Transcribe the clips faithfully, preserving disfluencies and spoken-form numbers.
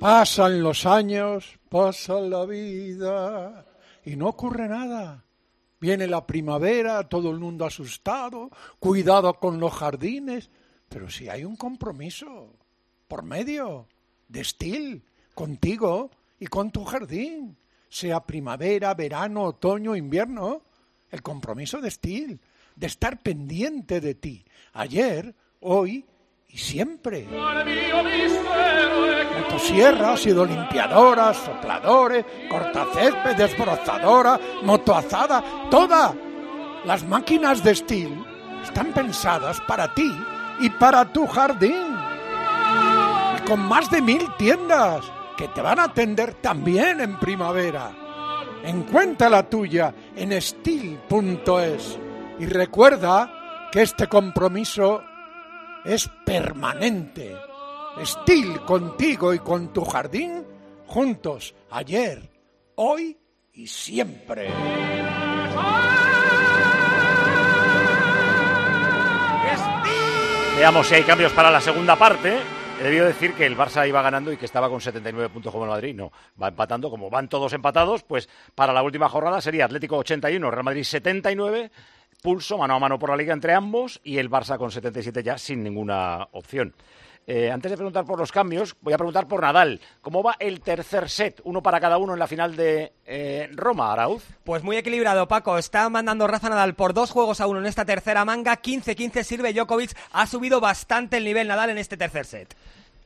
Pasan los años, pasa la vida y no ocurre nada. Viene la primavera, todo el mundo asustado, cuidado con los jardines, pero si hay un compromiso por medio de Stihl, contigo y con tu jardín, sea primavera, verano, otoño, invierno, el compromiso de Stihl, de estar pendiente de ti, ayer, hoy y siempre. Motosierras, hidrolimpiadoras, sopladores, cortacésped, desbrozadora, motoazada, todas las máquinas de Stihl están pensadas para ti y para tu jardín. Y con más de mil tiendas que te van a atender también en primavera. Encuentra la tuya en stihl punto es y recuerda que este compromiso es permanente. Stihl, contigo y con tu jardín, juntos, ayer, hoy y siempre. Veamos si hay cambios para la segunda parte. He debido decir que el Barça iba ganando y que estaba con setenta y nueve puntos como el Madrid. No, va empatando, como van todos empatados, pues para la última jornada sería Atlético ochenta y uno, Real Madrid setenta y nueve, pulso mano a mano por la Liga entre ambos y el Barça con setenta y siete ya sin ninguna opción. Eh, antes de preguntar por los cambios, voy a preguntar por Nadal. ¿Cómo va el tercer set? Uno para cada uno en la final de eh, Roma, Arauz. Pues muy equilibrado, Paco. Está mandando Rafa Nadal por dos juegos a uno en esta tercera manga. quince quince sirve Djokovic. Ha subido bastante el nivel Nadal en este tercer set.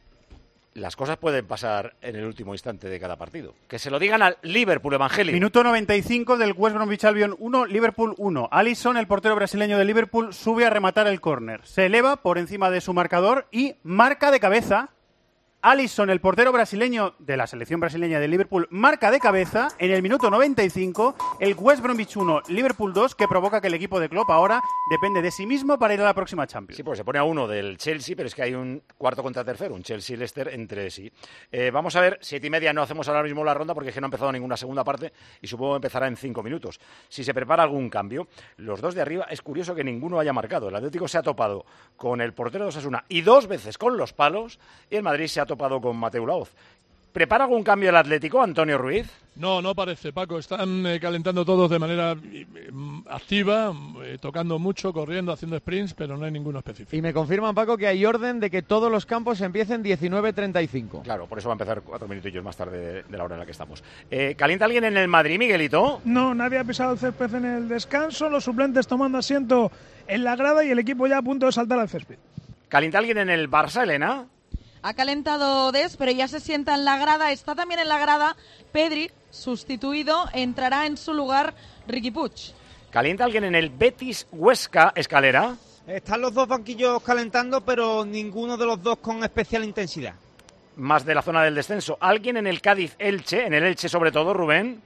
Las cosas pueden pasar en el último instante de cada partido. Que se lo digan al Liverpool, Evangelio. Minuto noventa y cinco del West Bromwich Albion uno, Liverpool uno. Alisson, el portero brasileño de Liverpool, sube a rematar el córner. Se eleva por encima de su marcador y marca de cabeza. Alisson, el portero brasileño de la selección brasileña de Liverpool, marca de cabeza en el minuto noventa y cinco el West Bromwich uno, Liverpool dos, que provoca que el equipo de Klopp ahora depende de sí mismo para ir a la próxima Champions. Sí, pues se pone a uno del Chelsea, pero es que hay un cuarto contra tercero, un Chelsea-Leicester entre sí. Eh, vamos a ver, siete y media no hacemos ahora mismo la ronda porque es que no ha empezado ninguna segunda parte y supongo que empezará en cinco minutos. Si se prepara algún cambio, los dos de arriba es curioso que ninguno haya marcado. El Atlético se ha topado con el portero de Osasuna y dos veces con los palos y el Madrid se ha topado con Mateu Laoz. ¿Prepara algún cambio el Atlético, Antonio Ruiz? No, no parece, Paco. Están eh, calentando todos de manera eh, activa, eh, tocando mucho, corriendo, haciendo sprints, pero no hay ninguno específico. Y me confirman, Paco, que hay orden de que todos los campos empiecen diecinueve treinta y cinco. Claro, por eso va a empezar cuatro minutillos más tarde de, de la hora en la que estamos. Eh, ¿Calienta alguien en el Madrid, Miguelito? No, nadie ha pisado el césped en el descanso, los suplentes tomando asiento en la grada y el equipo ya a punto de saltar al césped. ¿Calienta alguien en el Barça, Elena? Ha calentado Des, pero ya se sienta en la grada. Está también en la grada Pedri, sustituido. Entrará en su lugar Riqui Puig. ¿Calienta alguien en el Betis Huesca, Escalera? Están los dos banquillos calentando, pero ninguno de los dos con especial intensidad. Más de la zona del descenso. ¿Alguien en el Cádiz Elche? En el Elche sobre todo, Rubén.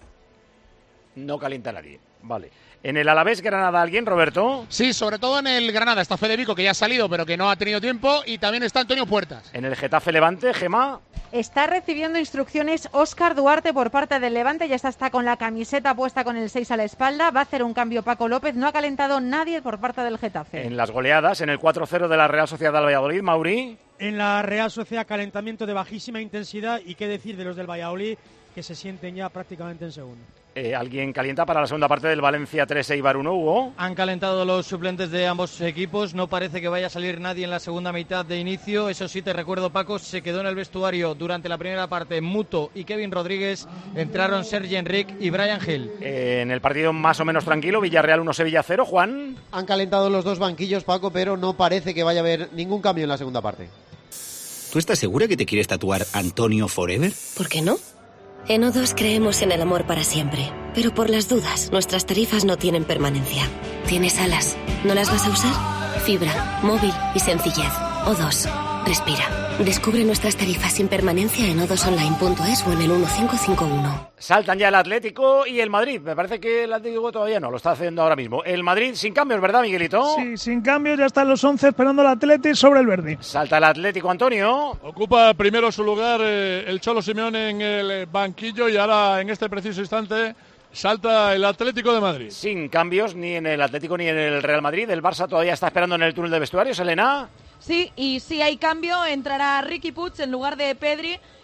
No calienta nadie. Vale. ¿En el Alavés Granada alguien, Roberto? Sí, sobre todo en el Granada. Está Federico, que ya ha salido, pero que no ha tenido tiempo. Y también está Antonio Puertas. ¿En el Getafe Levante, Gemma? Está recibiendo instrucciones Óscar Duarte por parte del Levante. Ya está, está con la camiseta puesta con el seis a la espalda. Va a hacer un cambio Paco López. No ha calentado nadie por parte del Getafe. En las goleadas, en el cuatro cero de la Real Sociedad del Valladolid, Mauri. En la Real Sociedad, calentamiento de bajísima intensidad. Y qué decir de los del Valladolid, que se sienten ya prácticamente en segundo. Eh, ¿Alguien calienta para la segunda parte del Valencia tres Eibar uno, Hugo? Han calentado los suplentes de ambos equipos. No parece que vaya a salir nadie en la segunda mitad de inicio. Eso sí, te recuerdo, Paco, se quedó en el vestuario durante la primera parte Muto y Kevin Rodríguez. Entraron Sergi Enric y Brian Hill. Eh, en el partido más o menos tranquilo, Villarreal uno, Sevilla cero, Juan. Han calentado los dos banquillos, Paco, pero no parece que vaya a haber ningún cambio en la segunda parte. ¿Tú estás segura que te quieres tatuar Antonio Forever? ¿Por qué no? En O dos creemos en el amor para siempre, pero por las dudas, nuestras tarifas no tienen permanencia. ¿Tienes alas? ¿No las vas a usar? Fibra, móvil y sencillez. O dos. Respira. Descubre nuestras tarifas sin permanencia en o dos online punto es o en el uno cinco cinco uno. Saltan ya el Atlético y el Madrid. Me parece que el Atlético todavía no, lo está haciendo ahora mismo. El Madrid sin cambios, ¿verdad, Miguelito? Sí, sin cambios, ya están los once esperando el Atlético sobre el Verdi. Salta el Atlético, Antonio. Ocupa primero su lugar eh, el Cholo Simeone en el banquillo y ahora en este preciso instante salta el Atlético de Madrid. Sin cambios ni en el Atlético ni en el Real Madrid. El Barça todavía está esperando en el túnel de vestuarios, Elena. Sí, y si hay cambio, entrará Riqui Puig en lugar de Pedri.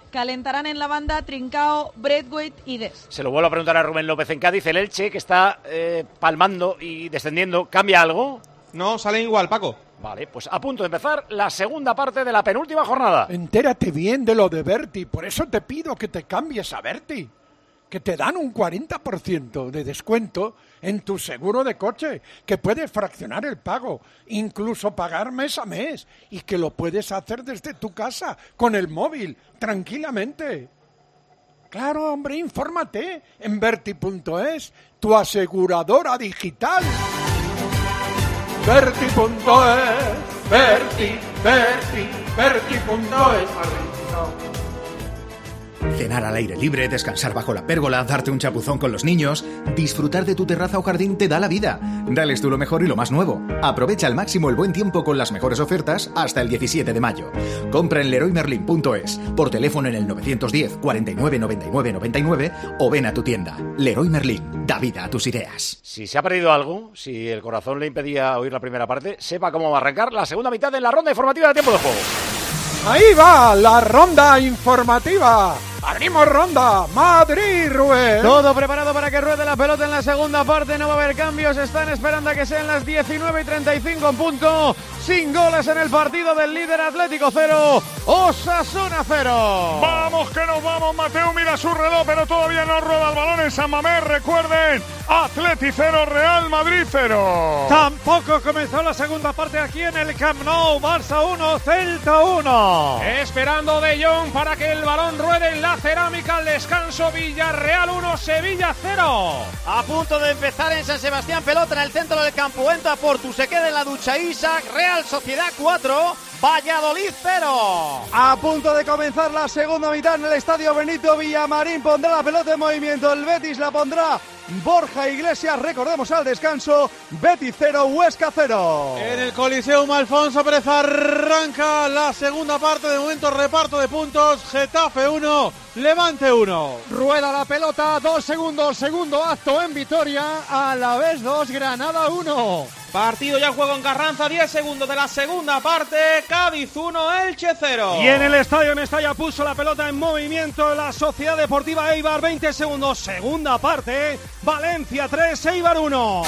calentarán en la banda Trincao, Braithwaite y Des. Se lo vuelvo a preguntar a Rubén López en Cádiz. El Elche, que está eh, palmando y descendiendo, ¿cambia algo? No, salen igual, Paco. Vale, pues a punto de empezar la segunda parte de la penúltima jornada. Entérate bien de lo de Berti, por eso te pido que te cambies a Berti, que te dan un cuarenta por ciento de descuento en tu seguro de coche, que puedes fraccionar el pago, incluso pagar mes a mes, y que lo puedes hacer desde tu casa, con el móvil, tranquilamente. Claro, hombre, infórmate en Berti punto es, tu aseguradora digital. Berti punto es, Berti, Berti, Berti punto es. Cenar al aire libre, descansar bajo la pérgola, darte un chapuzón con los niños, disfrutar de tu terraza o jardín te da la vida. Dales tú lo mejor y lo más nuevo. Aprovecha al máximo el buen tiempo con las mejores ofertas hasta el diecisiete de mayo. Compra en leroy merlin punto es, por teléfono en el novecientos diez, cuarenta y nueve, noventa y nueve, noventa y nueve o ven a tu tienda. Leroy Merlin, da vida a tus ideas. Si se ha perdido algo, si el corazón le impedía oír la primera parte, sepa cómo va a arrancar la segunda mitad de la ronda informativa de tiempo de juego. Ahí va la ronda informativa. Abrimos ronda. Madrid, Rubén. Todo preparado para que ruede la pelota en la segunda parte. No va a haber cambios. Están esperando a que sean las diecinueve y treinta y cinco en punto. Sin goles en el partido del líder Atlético cero, Osasuna cero. Vamos que nos vamos. Mateo mira su reloj, pero todavía no rueda el balón en San Mamés. Recuerden, Atleti cero, Real Madrid cero. Tampoco comenzó la segunda parte aquí en el Camp Nou. Barça uno, Celta uno. Esperando De Jong para que el balón ruede en la cerámica al descanso. Villarreal uno, Sevilla cero. A punto de empezar en San Sebastián, pelota en el centro del campo. Entra Portu, se queda en la ducha Isaac. Real Sociedad cuatro, Valladolid cero. A punto de comenzar la segunda mitad en el estadio Benito Villamarín. Pondrá la pelota en movimiento. El Betis la pondrá Borja Iglesias. Recordemos al descanso, Betis cero, Huesca cero. En el Coliseum Alfonso Pérez arranca la segunda parte. De momento reparto de puntos. Getafe uno, Levante uno. Rueda la pelota, dos segundos, segundo acto en Vitoria. A la vez dos, Granada uno. Partido ya en juego en Carranza, diez segundos de la segunda parte. Cádiz uno, Elche cero. Y en el estadio Mestalla puso la pelota en movimiento la Sociedad Deportiva Eibar, veinte segundos, segunda parte. Valencia tres, Eibar uno.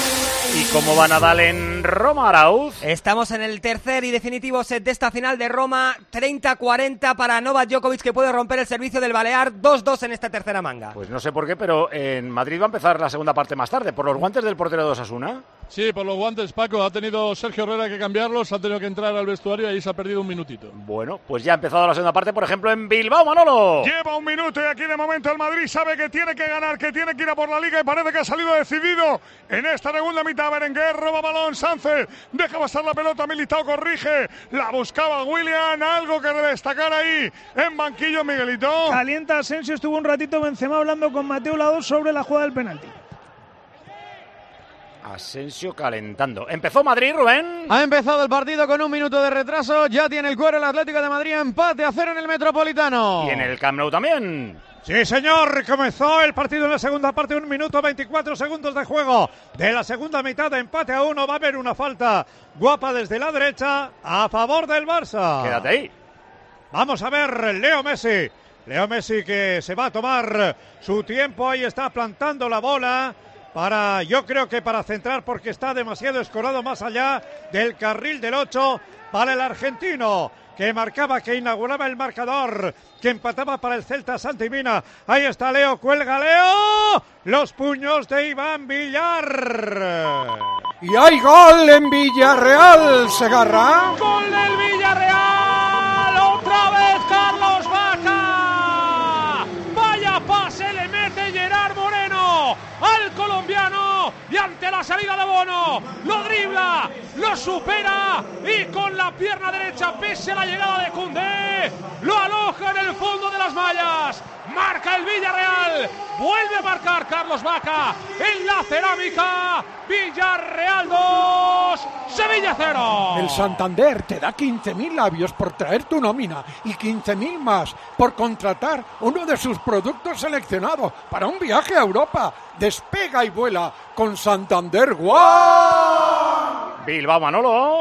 ¿Y cómo va Nadal en Roma, Arauz? Estamos en el tercer y definitivo set de esta final de Roma. treinta cuarenta para Novak Djokovic, que puede romper el servicio del Balear. dos dos en esta tercera manga. Pues no sé por qué, pero en Madrid va a empezar la segunda parte más tarde. ¿Por los guantes del portero de Osasuna? Sí, por los guantes, Paco. Ha tenido Sergio Herrera que cambiarlos, ha tenido que entrar al vestuario y ahí se ha perdido un minutito. Bueno, pues ya ha empezado la segunda parte, por ejemplo, en Bilbao, Manolo. Lleva un minuto y aquí de momento el Madrid sabe que tiene que ganar, que tiene que ir a por la Liga y parece que ha salido decidido en esta segunda mitad. Berenguer roba balón, Sánchez deja pasar la pelota, Militao corrige, la buscaba William, algo que destacar ahí en banquillo, Miguelito. Calienta Asensio, estuvo un ratito Benzema hablando con Mateo Laoz sobre la jugada del penalti. Asensio calentando. ¿Empezó Madrid, Rubén? Ha empezado el partido con un minuto de retraso. Ya tiene el cuero el Atlético de Madrid. Empate a cero en el Metropolitano. Y en el Camp Nou también. Sí, señor, comenzó el partido en la segunda parte, un minuto veinticuatro segundos de juego de la segunda mitad, de empate a uno. Va a haber una falta guapa desde la derecha a favor del Barça. Quédate ahí. Vamos a ver, Leo Messi. Leo Messi que se va a tomar su tiempo, ahí está plantando la bola. Para, yo creo que para centrar, porque está demasiado escorado más allá del carril del ocho para el argentino, que marcaba, que inauguraba el marcador, que empataba para el Celta Santimina. Ahí está Leo, cuelga Leo, los puños de Iván Villar. Y hay gol en Villarreal, Segarra. Gol del Villarreal, otra vez Carlos Vaca. Vaya pase le mete Gerard Moreno al colombiano y ante la salida de Bono lo dribla, lo supera y con la pierna derecha, pese a la llegada de Koundé, lo aloja en el fondo de las mallas. Marca el Villarreal, vuelve a marcar Carlos Vaca en la cerámica. Villarreal dos, Sevilla cero. El Santander te da quince mil labios por traer tu nómina y quince mil más por contratar uno de sus productos seleccionados para un viaje a Europa. Despega y vuela con Santander One. Bilbao, Manolo.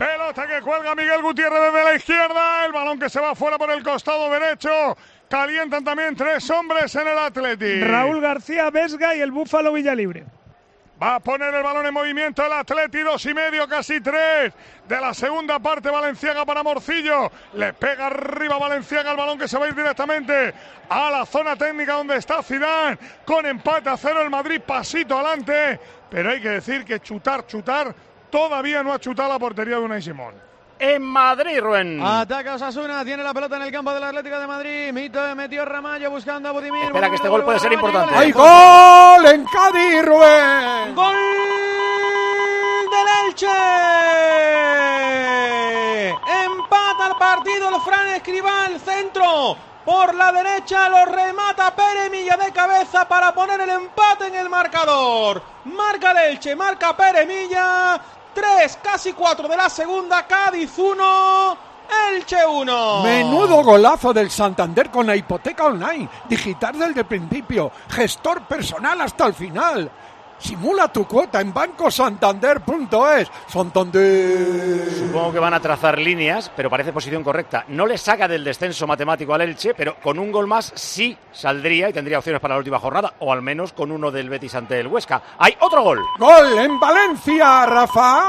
Pelota que cuelga Miguel Gutiérrez desde la izquierda. El balón que se va fuera por el costado derecho. Calientan también tres hombres en el Atleti. Raúl García, Vesga y el Búfalo Villalibre. Va a poner el balón en movimiento el Atleti, dos y medio, casi tres. De la segunda parte, Valenciaga para Morcillo. Le pega arriba Valenciaga el balón que se va a ir directamente a la zona técnica donde está Zidane. Con empate a cero el Madrid, pasito adelante. Pero hay que decir que chutar, chutar, todavía no ha chutado la portería de Unai Simón. En Madrid, Rubén. Ataca Osasuna, tiene la pelota en el campo del Atlético de Madrid. Mito metió Ramallo buscando a Budimir. Espera, que este gol puede ser importante. ¡Hay gol en Cádiz, Rubén! ¡Gol del Elche! Empata el partido el Fran Escribá, centro. Por la derecha lo remata Pere Milla de cabeza para poner el empate en el marcador. Marca el Elche, marca Pere Milla. Tres, casi cuatro de la segunda, Cádiz uno, Elche uno. Menudo golazo del Santander con la hipoteca online, digital desde el principio, gestor personal hasta el final. Simula tu cuota en banco santander punto es. Santander. Supongo que van a trazar líneas, pero parece posición correcta. No le saca del descenso matemático al Elche, pero con un gol más sí saldría y tendría opciones para la última jornada, o al menos con uno del Betis ante el Huesca. ¡Hay otro gol! ¡Gol en Valencia, Rafa!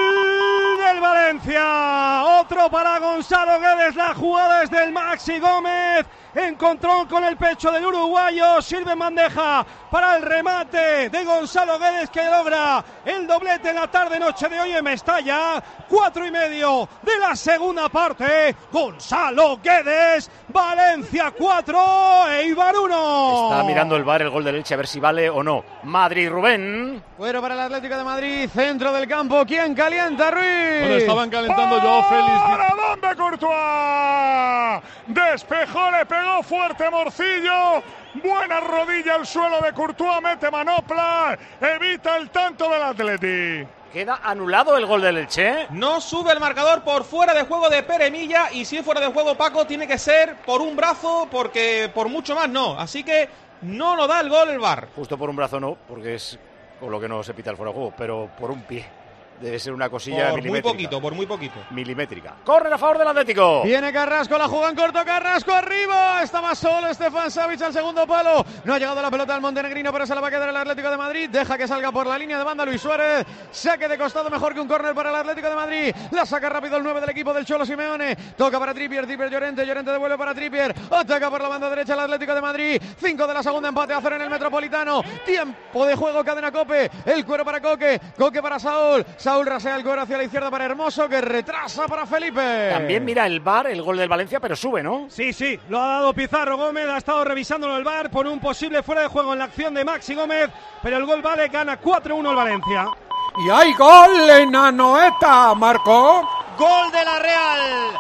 ¡Gol del Valencia! Otro para Gonzalo Guedes. La jugada es del Maxi Gómez. Encontró con el pecho del uruguayo, sirve en bandeja para el remate de Gonzalo Guedes, que logra el doblete en la tarde-noche de hoy en Mestalla. Cuatro y medio de la segunda parte. Gonzalo Guedes, Valencia cuatro, Eibar uno. Está mirando el V A R el gol del Elche a ver si vale o no. Madrid, Rubén. Fuera para el Atlético de Madrid, centro del campo. ¿Quién calienta, Ruiz? Bueno, estaban calentando Joao Félix. ¿Para dónde, Courtois? Despejó, le pegó fuerte Morcillo. Buena rodilla al suelo de Courtois, mete manopla, evita el tanto del Atleti. ¿Queda anulado el gol del Elche? No sube el marcador por fuera de juego de Pere Milla, y si es fuera de juego, Paco, tiene que ser por un brazo, porque por mucho más no. Así que no lo da el gol el V A R. Justo por un brazo no, porque es por lo que no se pita el fuera de juego, pero por un pie. Debe ser una cosilla por milimétrica. Muy poquito, por muy poquito. Milimétrica. Corre a favor del Atlético. Viene Carrasco, la juega en corto, Carrasco arriba. Estaba solo Stefan Savic al segundo palo. No ha llegado la pelota al montenegrino, pero se la va a quedar el Atlético de Madrid. Deja que salga por la línea de banda Luis Suárez. Saque de costado mejor que un córner para el Atlético de Madrid. La saca rápido el nueve del equipo del Cholo Simeone. Toca para Trippier, Trippier Llorente, Llorente devuelve para Trippier. Ataca por la banda derecha el Atlético de Madrid. Cinco de la segunda, empate a cero en el Metropolitano. Tiempo de juego, cadena Cope. El cuero para Coque, Coque para Saúl. Saúl rasea el cuero hacia la izquierda para Hermoso, que retrasa para Felipe. También mira el V A R el gol del Valencia, pero sube, ¿no? Sí, sí, lo ha dado Pizarro Gómez, ha estado revisándolo el V A R por un posible fuera de juego en la acción de Maxi Gómez, pero el gol vale, gana cuatro uno el Valencia. Y hay gol en Anoeta, Marco. Gol de la Real.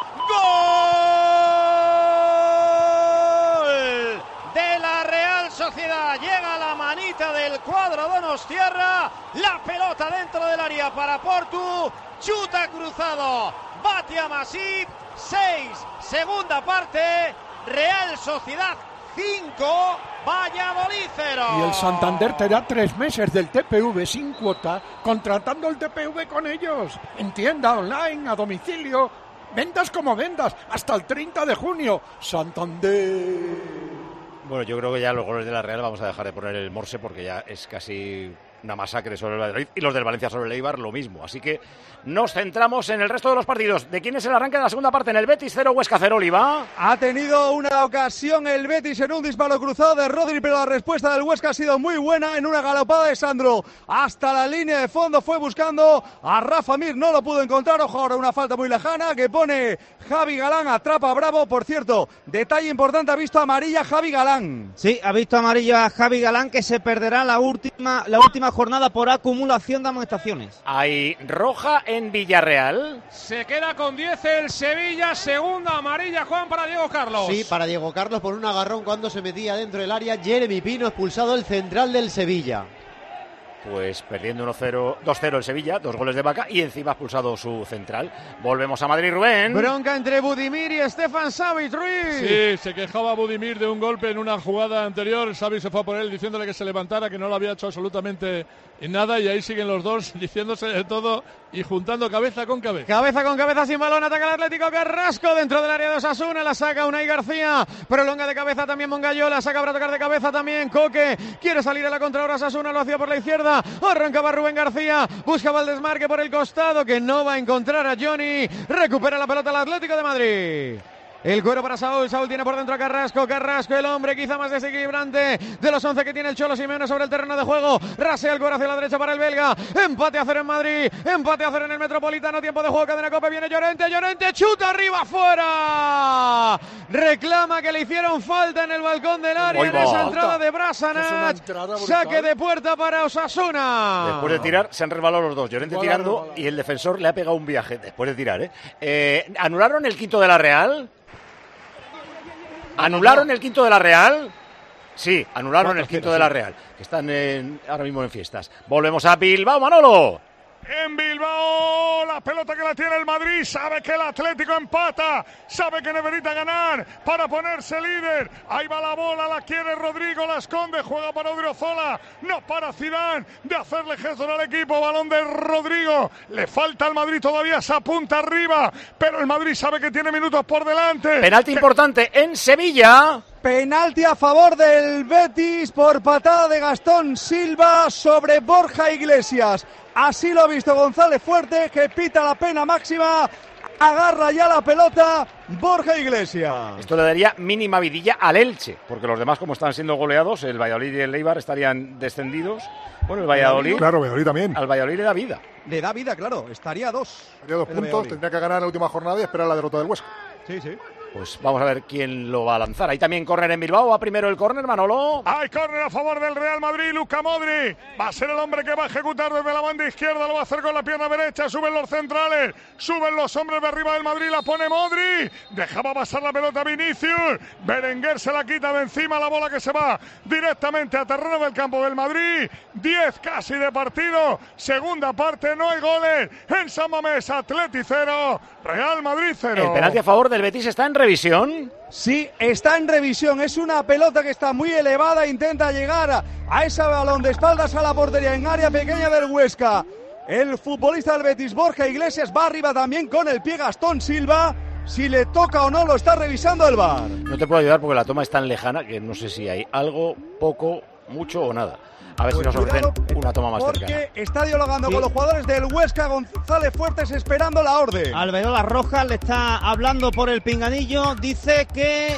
Gol de la Real Sociedad. Llega la manita del cuadro Donostiarra. La pelota dentro del área para Portu. Chuta cruzado. Bate a Masip. seis. Segunda parte. Real Sociedad cinco. Valladolid cero. Y el Santander te da tres meses del T P V sin cuota, contratando el T P V con ellos. En tienda, online, a domicilio. Vendas como vendas, hasta el treinta de junio. Santander. Bueno, yo creo que ya los goles de la Real vamos a dejar de poner el morse, porque ya es casi una masacre sobre el Valladolid, y los del Valencia sobre el Eibar lo mismo. Así que nos centramos en el resto de los partidos. ¿De quién es el arranque de la segunda parte? En el Betis cero, Huesca cero, Oliva. Ha tenido una ocasión el Betis en un disparo cruzado de Rodri, pero la respuesta del Huesca ha sido muy buena en una galopada de Sandro. Hasta la línea de fondo fue buscando a Rafa Mir, no lo pudo encontrar. Ojo, ahora una falta muy lejana que pone Javi Galán, atrapa a Bravo. Por cierto, detalle importante, ha visto amarilla Javi Galán. Sí, ha visto amarilla a Javi Galán, que se perderá la última, la última jornada por acumulación de amonestaciones. Hay roja en Villarreal. Se queda con diez el Sevilla, segunda amarilla, Juan, para Diego Carlos. Sí, para Diego Carlos por un agarrón cuando se metía dentro del área. Jeremy Pino, expulsado el central del Sevilla. pues perdiendo uno cero, dos cero el Sevilla, dos goles de Vaca y encima ha expulsado su central. Volvemos a Madrid, Rubén. Bronca entre Budimir y Stefan Savic, Ruiz. Sí, se quejaba Budimir de un golpe en una jugada anterior. Savic se fue a por él diciéndole que se levantara, que no lo había hecho absolutamente nada, y ahí siguen los dos diciéndose de todo y juntando cabeza con cabeza. Cabeza con cabeza sin balón, ataca el Atlético. Carrasco dentro del área de Osasuna, la saca Unai García, prolonga de cabeza también Mongallo, la saca para tocar de cabeza también Coque, quiere salir a la contra ahora Osasuna, lo hacía por la izquierda, arrancaba Rubén García, buscaba el desmarque por el costado que no va a encontrar a Johnny, recupera la pelota el Atlético de Madrid. El cuero para Saúl, Saúl tiene por dentro a Carrasco, Carrasco el hombre quizá más desequilibrante de los once que tiene el Cholo Simeone sobre el terreno de juego, rasea el cuero hacia la derecha para el belga, empate a cero en Madrid, empate a cero en el Metropolitano, tiempo de juego, cadena Cope, viene Llorente, Llorente, chuta arriba, fuera, reclama que le hicieron falta en el balcón del área en esa entrada de Brassanach, saque de puerta para Osasuna. Después de tirar, se han resbalado los dos, Llorente tirando y el defensor le ha pegado un viaje después de tirar, ¿eh? Eh, ¿Anularon el quinto de la Real? ¿Anularon el quinto de la Real? Sí, anularon el quinto de la Real, que están en, ahora mismo en fiestas. Volvemos a Bilbao, Manolo. En Bilbao, la pelota que la tiene el Madrid, sabe que el Atlético empata, sabe que necesita ganar para ponerse líder. Ahí va la bola, la quiere Rodrigo, la esconde, juega para Odriozola, no para Zidane de hacerle gestos al equipo, balón de Rodrigo. Le falta al Madrid todavía, se apunta arriba, pero el Madrid sabe que tiene minutos por delante. Penalti importante en Sevilla. Penalti a favor del Betis por patada de Gastón Silva sobre Borja Iglesias. Así lo ha visto González Fuerte, que pita la pena máxima. Agarra ya la pelota Borja Iglesias. Esto le daría mínima vidilla al Elche, porque los demás, como están siendo goleados, el Valladolid y el Eibar estarían descendidos. Bueno, el Valladolid. Claro, Valladolid también. Al Valladolid le da vida. Le da vida, claro. Estaría a dos. Estaría a dos puntos, tendría que ganar la última jornada y esperar la derrota del Huesca. Sí, sí. Pues vamos a ver quién lo va a lanzar. Ahí también córner en Bilbao. Va primero el córner, Manolo. Hay córner a favor del Real Madrid. Luka Modric va a ser el hombre que va a ejecutar desde la banda izquierda. Lo va a hacer con la pierna derecha. Suben los centrales. Suben los hombres de arriba del Madrid. La pone Modric. Dejaba pasar la pelota a Vinicius. Berenguer se la quita de encima. La bola que se va directamente a terreno del campo del Madrid. diez casi de partido. Segunda parte. No hay goles. En San Mamés, Atleti cero. Real Madrid cero. El penalti a favor del Betis está en revisión. Sí, está en revisión. Es una pelota que está muy elevada. Intenta llegar a, a ese balón de espaldas a la portería en área pequeña del Huesca. El futbolista del Betis, Borja Iglesias, va arriba también con el pie Gastón Silva. Si le toca o no, lo está revisando el V A R. No te puedo ayudar porque la toma es tan lejana que no sé si hay algo, poco, mucho o nada. A ver pues si nos ofrecen una toma más cercana. Porque está dialogando sí. con los jugadores del Huesca, González Fuertes esperando la orden. Alberola Rojas le está hablando por el pinganillo, dice que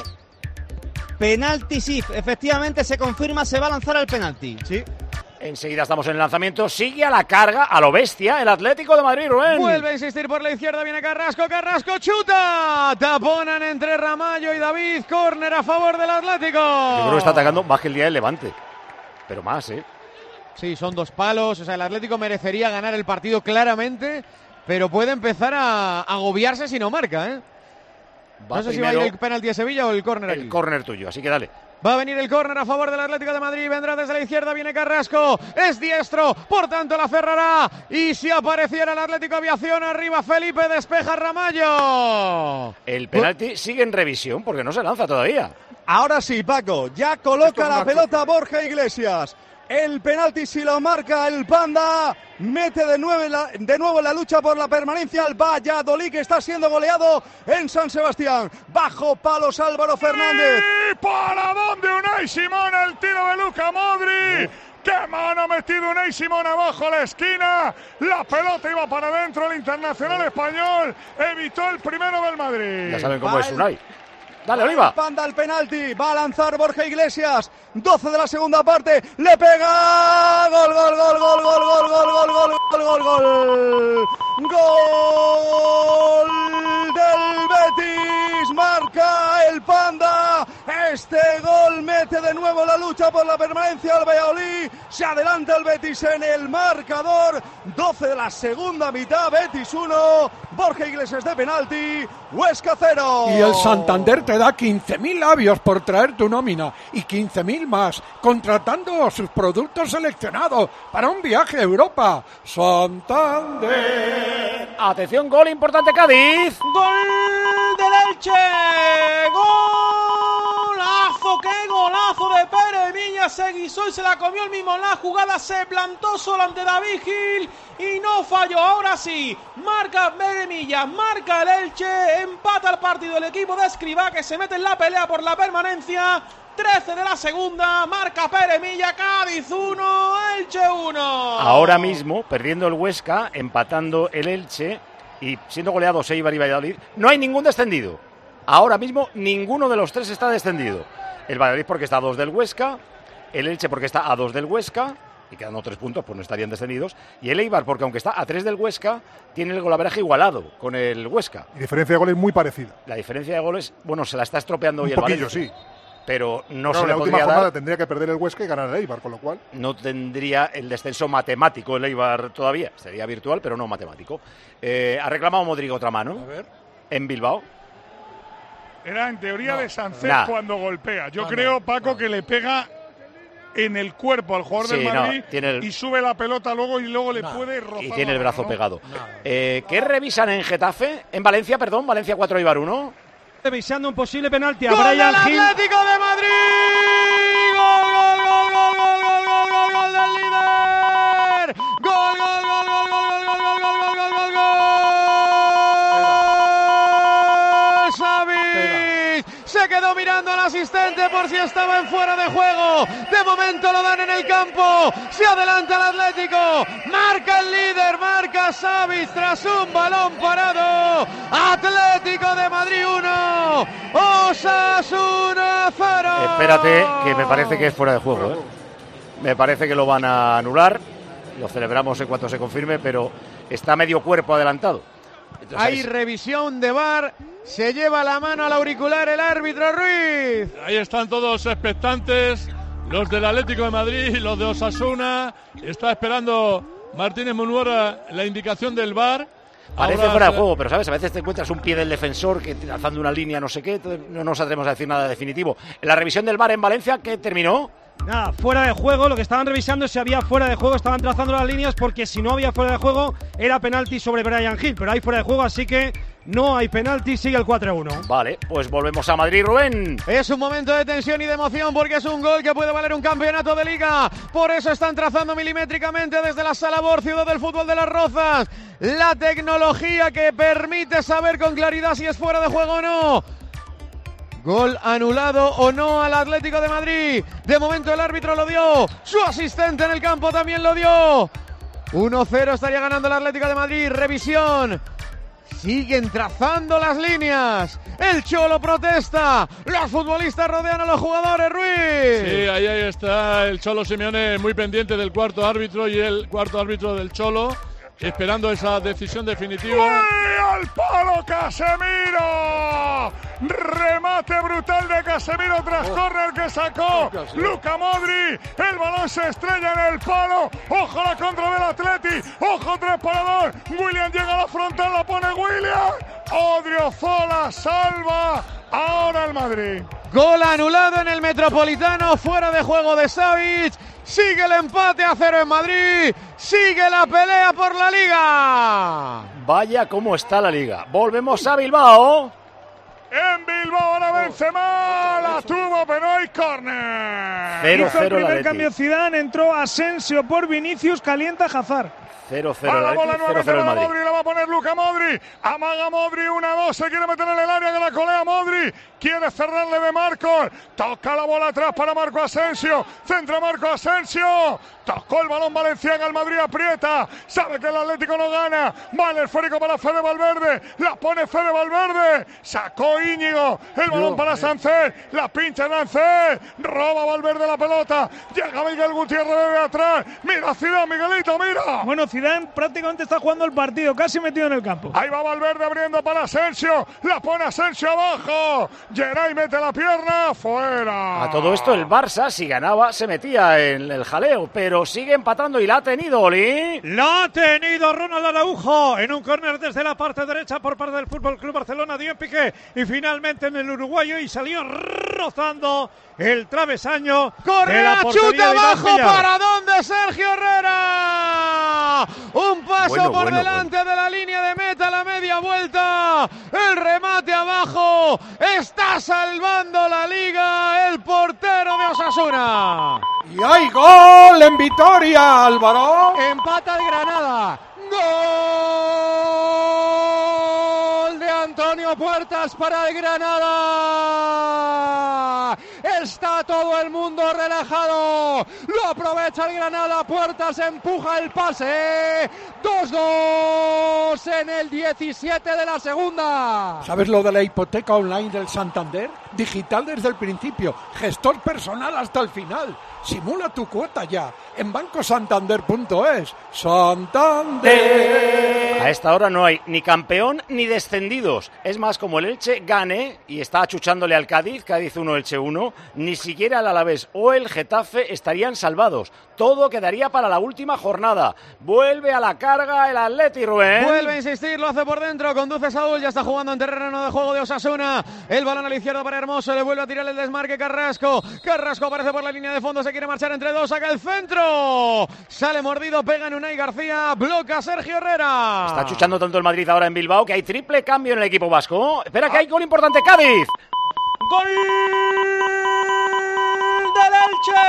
penalti sí, efectivamente se confirma, se va a lanzar el penalti. Sí. Enseguida estamos en el lanzamiento, sigue a la carga, a lo bestia, el Atlético de Madrid, Rubén. Vuelve a insistir por la izquierda, viene Carrasco, Carrasco chuta, taponan entre Ramallo y David, córner a favor del Atlético. Yo creo que está atacando más que el día del Levante. Pero más, ¿eh? Sí, son dos palos. O sea, el Atlético merecería ganar el partido claramente, pero puede empezar a agobiarse si no marca, ¿eh? Va no sé si va a ir el penalti a Sevilla o el córner aquí. El córner tuyo, así que dale. Va a venir el córner a favor del Atlético de Madrid. Vendrá desde la izquierda, viene Carrasco. Es diestro, por tanto la cerrará. Y si apareciera el Atlético Aviación, arriba Felipe, despeja Ramallo. El penalti sigue en revisión porque no se lanza todavía. Ahora sí, Paco, ya coloca la pelota Borja Iglesias. El penalti si lo marca el Panda, mete de nuevo, la, de nuevo la lucha por la permanencia al Valladolid, que está siendo goleado en San Sebastián. Bajo palos Álvaro Fernández. ¿Y para dónde Unai Simón? El tiro de Luka Modric. ¡Qué mano ha metido Unai Simón abajo a la esquina! La pelota iba para adentro, el internacional español evitó el primero del Madrid. Ya saben cómo Va es Unai. Dale, Oliva. Panda al penalti, va a lanzar Borja Iglesias. doce de la segunda parte, le pega. Gol, gol, gol, gol, gol, gol, gol, gol, gol, gol, gol, gol. Gol del Betis, marca el Panda. Este gol mete mete de nuevo la lucha por la permanencia al Valladolid. Se adelanta el Betis en el marcador. doce de la segunda mitad, Betis uno, Borja Iglesias de penalti, Huesca cero. Y el Santander te da quince mil labios por traer tu nómina y quince mil más contratando sus productos seleccionados para un viaje a Europa. Santander. Atención, gol importante Cádiz. Gol del Elche. Golazo, qué golazo de Pere Milla. Se guisó y se la comió el mismo en la jugada. Se plantó solo ante David Gil y no falló. Ahora sí, marca Pere Milla, marca el Elche, empata el partido el equipo de Escribá, que se mete en la pelea por la permanencia. trece de la segunda, marca Pere Milla, Cádiz uno, Elche uno. Ahora mismo, perdiendo el Huesca, empatando el Elche y siendo goleados Eibar y Valladolid, no hay ningún descendido. Ahora mismo ninguno de los tres está descendido. El Valladolid porque está a dos del Huesca, el Elche porque está a dos del Huesca, y quedando tres puntos, pues no estarían descendidos, y el Eibar porque aunque está a tres del Huesca, tiene el golaveraje igualado con el Huesca. Y diferencia de goles muy parecida. La diferencia de goles, bueno, se la está estropeando hoy Un el poquillo, Valencia. sí. Pero no, no se la le última podría jornada dar. Tendría que perder el Huesca y ganar el Eibar, con lo cual No tendría el descenso matemático el Eibar todavía. Sería virtual, pero no matemático. Eh, ha reclamado Modric otra mano. A ver. En Bilbao. era en teoría No. de Sánchez Nah. cuando golpea. Yo No, creo, no, Paco, no. que le pega en el cuerpo al jugador Sí, del no, Madrid tiene el- y sube la pelota luego y luego le puede rozar. Y tiene el la brazo mano, ¿no? pegado. Eh, ¿Qué revisan en Getafe? En Valencia, perdón. Valencia cuatro, Eibar uno. Revisando un posible penalti a ¡Gol Brian del Gil. Atlético de Madrid! ¡Gol, gol, gol, gol, gol, gol, gol, gol, gol del líder! ¡Gol, gol, gol, gol, gol, gol, gol, gol, gol, gol, gol, gol! ¡Savic! Se quedó mirando al asistente por si estaba en fuera de juego. De momento lo dan en el campo. Se adelanta el Atlético. Marca el líder, marca Savic tras un balón parado. Atlético de Madrid uno, Osasuna cero. Espérate, que me parece que es fuera de juego, ¿eh? Me parece que lo van a anular. Lo celebramos en cuanto se confirme, pero está medio cuerpo adelantado. Entonces, Hay revisión de V A R. Se lleva la mano al auricular el árbitro Ruiz. Ahí están todos expectantes, los del Atlético de Madrid, los de Osasuna. Está esperando Martínez Munuera la indicación del V A R. Parece Ahora fuera de se- juego, pero sabes, a veces te encuentras un pie del defensor que alzando una línea, no sé qué, entonces no nos atrevemos a decir nada definitivo. En la revisión del V A R en Valencia, ¿qué terminó? Nada, fuera de juego. Lo que estaban revisando es si había fuera de juego. Estaban trazando las líneas porque si no había fuera de juego era penalti sobre Brian Gil. Pero hay fuera de juego, así que no hay penalti. Sigue el cuatro a uno. Vale, pues volvemos a Madrid, Rubén. Es un momento de tensión y de emoción porque es un gol que puede valer un campeonato de liga. Por eso están trazando milimétricamente desde la Sala Bor, Ciudad del Fútbol de Las Rozas, la tecnología que permite saber con claridad si es fuera de juego o no. Gol anulado o no al Atlético de Madrid. De momento el árbitro lo dio. Su asistente en el campo también lo dio. uno cero estaría ganando el Atlético de Madrid. Revisión. Siguen trazando las líneas. El Cholo protesta. Los futbolistas rodean a los jugadores, Ruiz. Sí, ahí, ahí está el Cholo Simeone muy pendiente del cuarto árbitro y el cuarto árbitro del Cholo, esperando esa decisión definitiva. ¡Uy, al palo Casemiro! Remate brutal de Casemiro tras córner que sacó Luka Modric. El balón se estrella en el palo. Ojo la contra del Atleti. Ojo tres para dos. William llega a la frontal, la pone William. Odriozola salva. Ahora el Madrid. Gol anulado en el Metropolitano, fuera de juego de Savic. Sigue el empate a cero en Madrid. Sigue la pelea por la Liga. Vaya cómo está la liga. Volvemos a Bilbao. En Bilbao ahora Benzema. La tuvo, pero hay córner. Cero, Hizo el cero el primer Atleti. cambio Zidane, entró Asensio por Vinicius, calienta Hazard. cero cero A el la Atleti, bola cero nuevamente cero el para Madrid. Modric, la va a poner Luka Modric. Amaga Modric, una dos, se quiere meter en el área que la colea Modric. Quiere cerrarle de Marcos. Toca la bola atrás para Marco Asensio. Centra Marco Asensio. Tocó el balón Valenciaga, el Madrid aprieta. Sabe que el Atlético no gana. Va el esférico para Fede Valverde. La pone Fede Valverde. Sacó Íñigo. El balón para Sánchez. La pincha Sánchez. Roba Valverde la pelota. Llega Miguel Gutiérrez de atrás. Mira Zidane, Miguelito, mira. Bueno, Bueno, Zidane prácticamente está jugando el partido, casi metido en el campo. Ahí va Valverde abriendo para Asensio. La pone Asensio abajo. Geray mete la pierna. Fuera. A todo esto el Barça, si ganaba, se metía en el jaleo. Pero sigue empatando y la ha tenido, Oli. La ha tenido Ronald Araujo en un córner desde la parte derecha por parte del Fútbol Club Barcelona. Dio en pique y finalmente en el uruguayo y salió rozando el travesaño. Correa, chuta abajo. ¿Para dónde, Sergio Herrera? Un paso bueno, por bueno, delante bueno. de la línea de meta, la media vuelta. El remate abajo. Está salvando la liga el portero de Osasuna. Y hay gol en Vitoria, Álvaro. Empata el Granada. Gol de Antonio Puertas para el Granada. Está todo el mundo relajado. Lo aprovecha el Granada. Puertas empuja el pase. dos dos en el diecisiete de la segunda. ¿Sabes lo de la hipoteca online del Santander? Digital desde el principio, gestor personal hasta el final. Simula tu cuota ya en banco santander punto es. ¡Santander! A esta hora no hay ni campeón ni descendidos. Es más, como el Elche gane y está achuchándole al Cádiz, Cádiz uno, Elche uno, ni siquiera el Alavés o el Getafe estarían salvados. Todo quedaría para la última jornada. Vuelve a la carga el Atleti, Rubén. Vuelve a insistir, lo hace por dentro, conduce Saúl, ya está jugando en terreno de juego de Osasuna. El balón a la izquierda para Hermoso, le vuelve a tirar el desmarque Carrasco. Carrasco aparece por la línea de fondo, se quiere marchar entre dos, saca el centro. Sale mordido, pega en Unai García, bloca Sergio Herrera. Está chuchando tanto el Madrid ahora en Bilbao que hay triple cambio en el equipo vasco. Espera que hay gol importante, Cádiz. ¡Gol del Elche!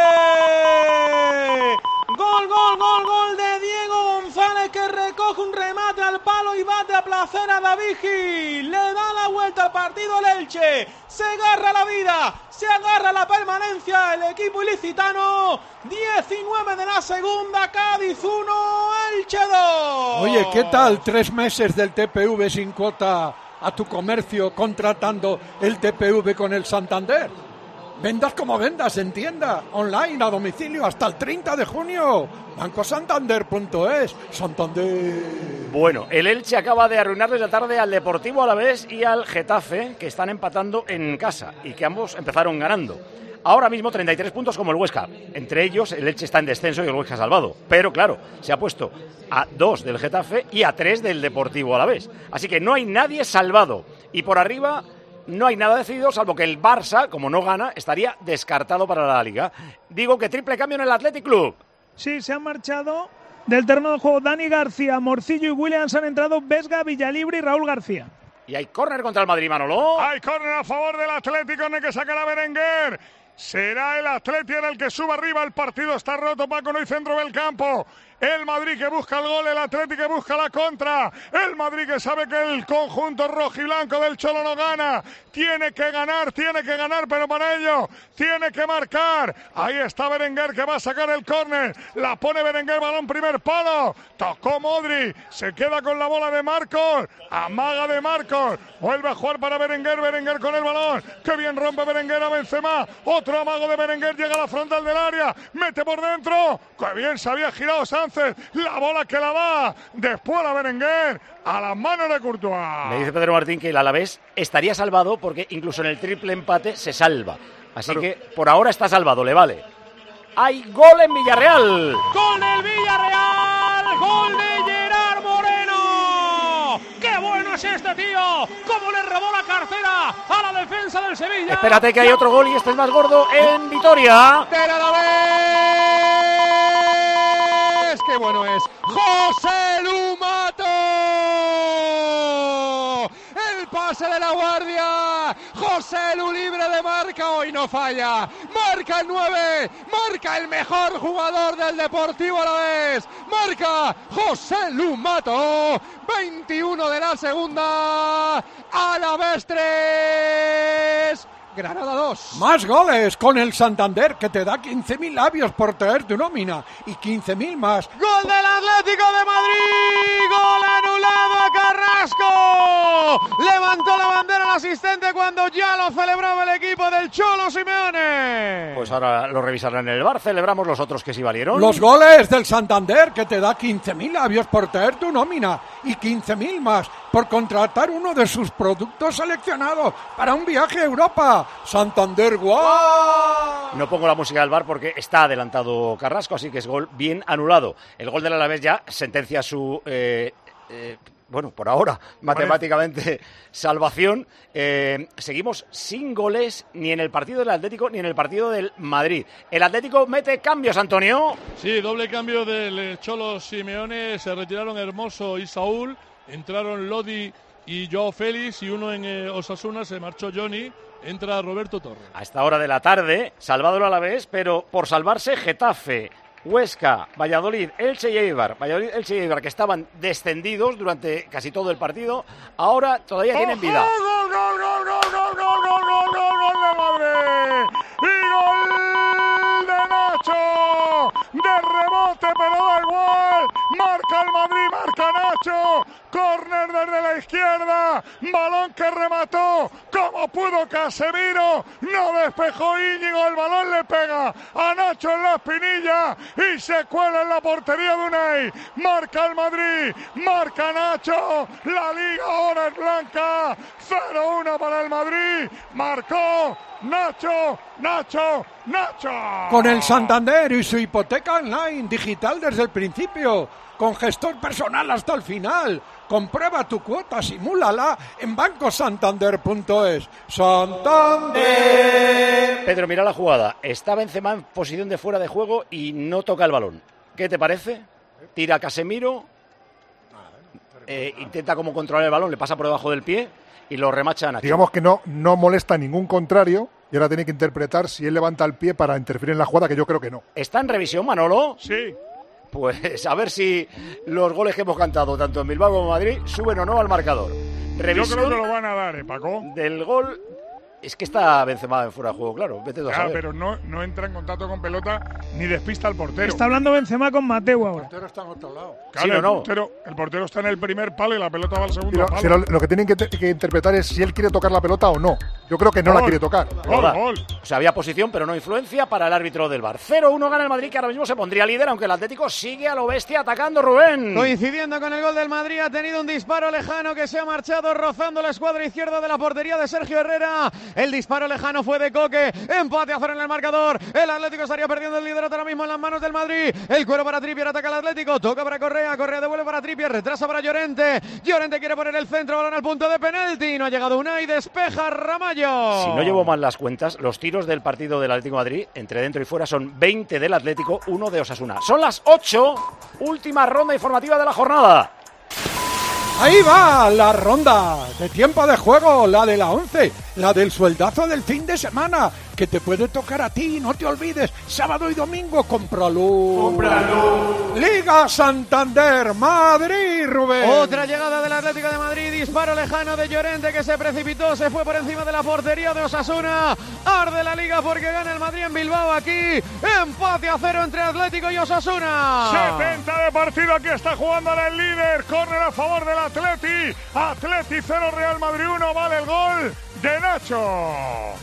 Gol, gol, gol, gol de Diego González, que recoge un remate al palo y bate a placer a David Gil. Le da la vuelta al partido el Elche. Se agarra la vida, se agarra la permanencia el equipo ilicitano. diecinueve de la segunda, Cádiz uno, Elche dos. Oye, ¿qué tal tres meses del T P V sin cuota a tu comercio contratando el T P V con el Santander? Vendas como vendas en tienda, online, a domicilio, hasta el treinta de junio. banco santander punto es. Santander. Bueno, el Elche acaba de arruinarles la tarde al Deportivo Alavés y al Getafe, que están empatando en casa y que ambos empezaron ganando. Ahora mismo treinta y tres puntos como el Huesca. Entre ellos el Elche está en descenso y el Huesca salvado. Pero claro, se ha puesto a dos del Getafe y a tres del Deportivo Alavés. Así que no hay nadie salvado. Y por arriba no hay nada decidido, salvo que el Barça, como no gana, estaría descartado para la Liga. Digo que triple cambio en el Athletic Club. Sí, se han marchado del terreno de juego Dani García, Morcillo y Williams. Han entrado Vesga, Villalibre y Raúl García. Y hay córner contra el Madrid, Manolo. Hay córner a favor del Atlético en el que sacará Berenguer. Será el Atleti en el que suba arriba. El partido está roto, Paco, no hay centro del campo. El Madrid que busca el gol, el Atleti que busca la contra. El Madrid que sabe que el conjunto rojiblanco del Cholo no gana. Tiene que ganar, tiene que ganar, pero para ello tiene que marcar. Ahí está Berenguer que va a sacar el córner. La pone Berenguer, balón primer palo. Tocó Modri, se queda con la bola de Marcos. Amaga de Marcos. Vuelve a jugar para Berenguer, Berenguer con el balón. Qué bien rompe Berenguer a Benzema. Otro amago de Berenguer, llega a la frontal del área. Mete por dentro. Qué bien se había girado Sánchez. La bola que la da después a Berenguer a las manos de Courtois. Me dice Pedro Martín que el Alavés estaría salvado porque incluso en el triple empate se salva. Así claro, que por ahora está salvado, le vale. Hay gol en Villarreal. Gol del Villarreal. Gol de Gerard Moreno. ¡Qué bueno es este tío! ¡Cómo le robó la cartera a la defensa del Sevilla! Espérate que hay otro gol y este es más gordo en Vitoria. ¡Del Alavés! ¡Qué bueno es! ¡José Lumato! ¡El pase de la Guardia! ¡José Lu libre de marca! Hoy no falla. ¡Marca el nueve! ¡Marca el mejor jugador del Deportivo Alavés! ¡Marca José Lumato! veintiuno de la segunda. Alavés tres. Granada dos. Más goles con el Santander, que te da quince mil labios por traer tu nómina y quince mil más. ¡Gol del Atlético de Madrid! ¡Gol anulado a Carrasco! Levantó la bandera el asistente cuando ya lo celebraba el equipo del Cholo Simeone. Pues ahora lo revisarán en el bar. Celebramos los otros que sí valieron. Los goles del Santander, que te da quince mil labios por traer tu nómina y quince mil más por contratar uno de sus productos seleccionados para un viaje a Europa. Santander, ¡guau! No pongo la música del bar porque está adelantado Carrasco, así que es gol bien anulado. El gol del Alavés ya sentencia su... Eh, eh, bueno, por ahora, matemáticamente, salvación. Eh, seguimos sin goles ni en el partido del Atlético ni en el partido del Madrid. El Atlético mete cambios, Antonio. Sí, doble cambio del Cholo Simeone. Se retiraron Hermoso y Saúl. Entraron Lodi y Joao Félix. Y uno en eh, Osasuna se marchó Johnny. Entra Roberto Torres. A esta hora de la tarde, salvado el Alavés, pero por salvarse Getafe, Huesca, Valladolid, Elche y Eibar. Valladolid, Elche y Eibar, que estaban descendidos durante casi todo el partido, ahora todavía tienen vida. ¡Gol, gol, gol, gol, gol, gol, gol, gol, gol, gol de Madrid! ¡Y gol de Nacho! De rebote, pero da igual. Marca el Madrid, marca Nacho. Córner desde la izquierda. Balón que remató. Como pudo Casemiro. No despejó Íñigo. El balón le pega a Nacho en la espinilla y se cuela en la portería de Unai. Marca el Madrid. Marca Nacho. La liga ahora es blanca. cero uno para el Madrid. Marcó Nacho, Nacho, Nacho. Con el Santander y su hipoteca online digital desde el principio, con gestor personal hasta el final. Comprueba tu cuota, simúlala en banco santander punto es. ¡Santander! Pedro, mira la jugada. Está Benzema en posición de fuera de juego y no toca el balón. ¿Qué te parece? Tira a Casemiro, eh, intenta como controlar el balón, le pasa por debajo del pie y lo remacha a Nacho. Digamos que no, no molesta a ningún contrario y ahora tiene que interpretar si él levanta el pie para interferir en la jugada, que yo creo que no. ¿Está en revisión, Manolo? Sí. Pues a ver si los goles que hemos cantado, tanto en Bilbao como en Madrid, suben o no al marcador. Revisión yo creo que lo van a dar, ¿eh, Paco? Del gol. Es que está Benzema en fuera de juego, claro. Vete a saber. Pero no, no entra en contacto con pelota ni despista al portero. Está hablando Benzema con Mateu ahora. El portero está en otro lado. Claro, ¿Sí o el, no? portero, el portero está en el primer palo y la pelota va al segundo pero, palo. Pero lo que tienen que, te, que interpretar es si él quiere tocar la pelota o no. Yo creo que no gol, la quiere tocar. Gol, gol. O sea, había posición, pero no influencia para el árbitro del V A R. cero uno gana el Madrid, que ahora mismo se pondría líder, aunque el Atlético sigue a lo bestia atacando, Rubén. Coincidiendo con el gol del Madrid, ha tenido un disparo lejano que se ha marchado rozando la escuadra izquierda de la portería de Sergio Herrera. El disparo lejano fue de Coque. Empate a cero en el marcador. El Atlético estaría perdiendo el liderato ahora mismo en las manos del Madrid. El cuero para Trippier, ataca al Atlético. Toca para Correa. Correa devuelve para Trippier. Retrasa para Llorente. Llorente quiere poner el centro. Balón al punto de penalti. No ha llegado Unai. Despeja Ramallo. Si no llevo mal las cuentas, los tiros del partido del Atlético de Madrid, entre dentro y fuera, son veinte del Atlético, uno de Osasuna. Son las ocho. Última ronda informativa de la jornada. Ahí va la ronda de tiempo de juego, la de la once, la del sueldazo del fin de semana, que te puede tocar a ti, no te olvides, sábado y domingo, cómpralo. Cómpralo. Liga Santander, Madrid, Rubén. Otra llegada del Atlético de Madrid, disparo lejano de Llorente que se precipitó, se fue por encima de la portería de Osasuna. Arde la Liga porque gana el Madrid en Bilbao aquí. Empate a cero entre Atlético y Osasuna. setenta de partido, aquí está jugando el líder, córner a favor del Atleti. Atleti cero, Real Madrid uno, vale el gol de Nacho.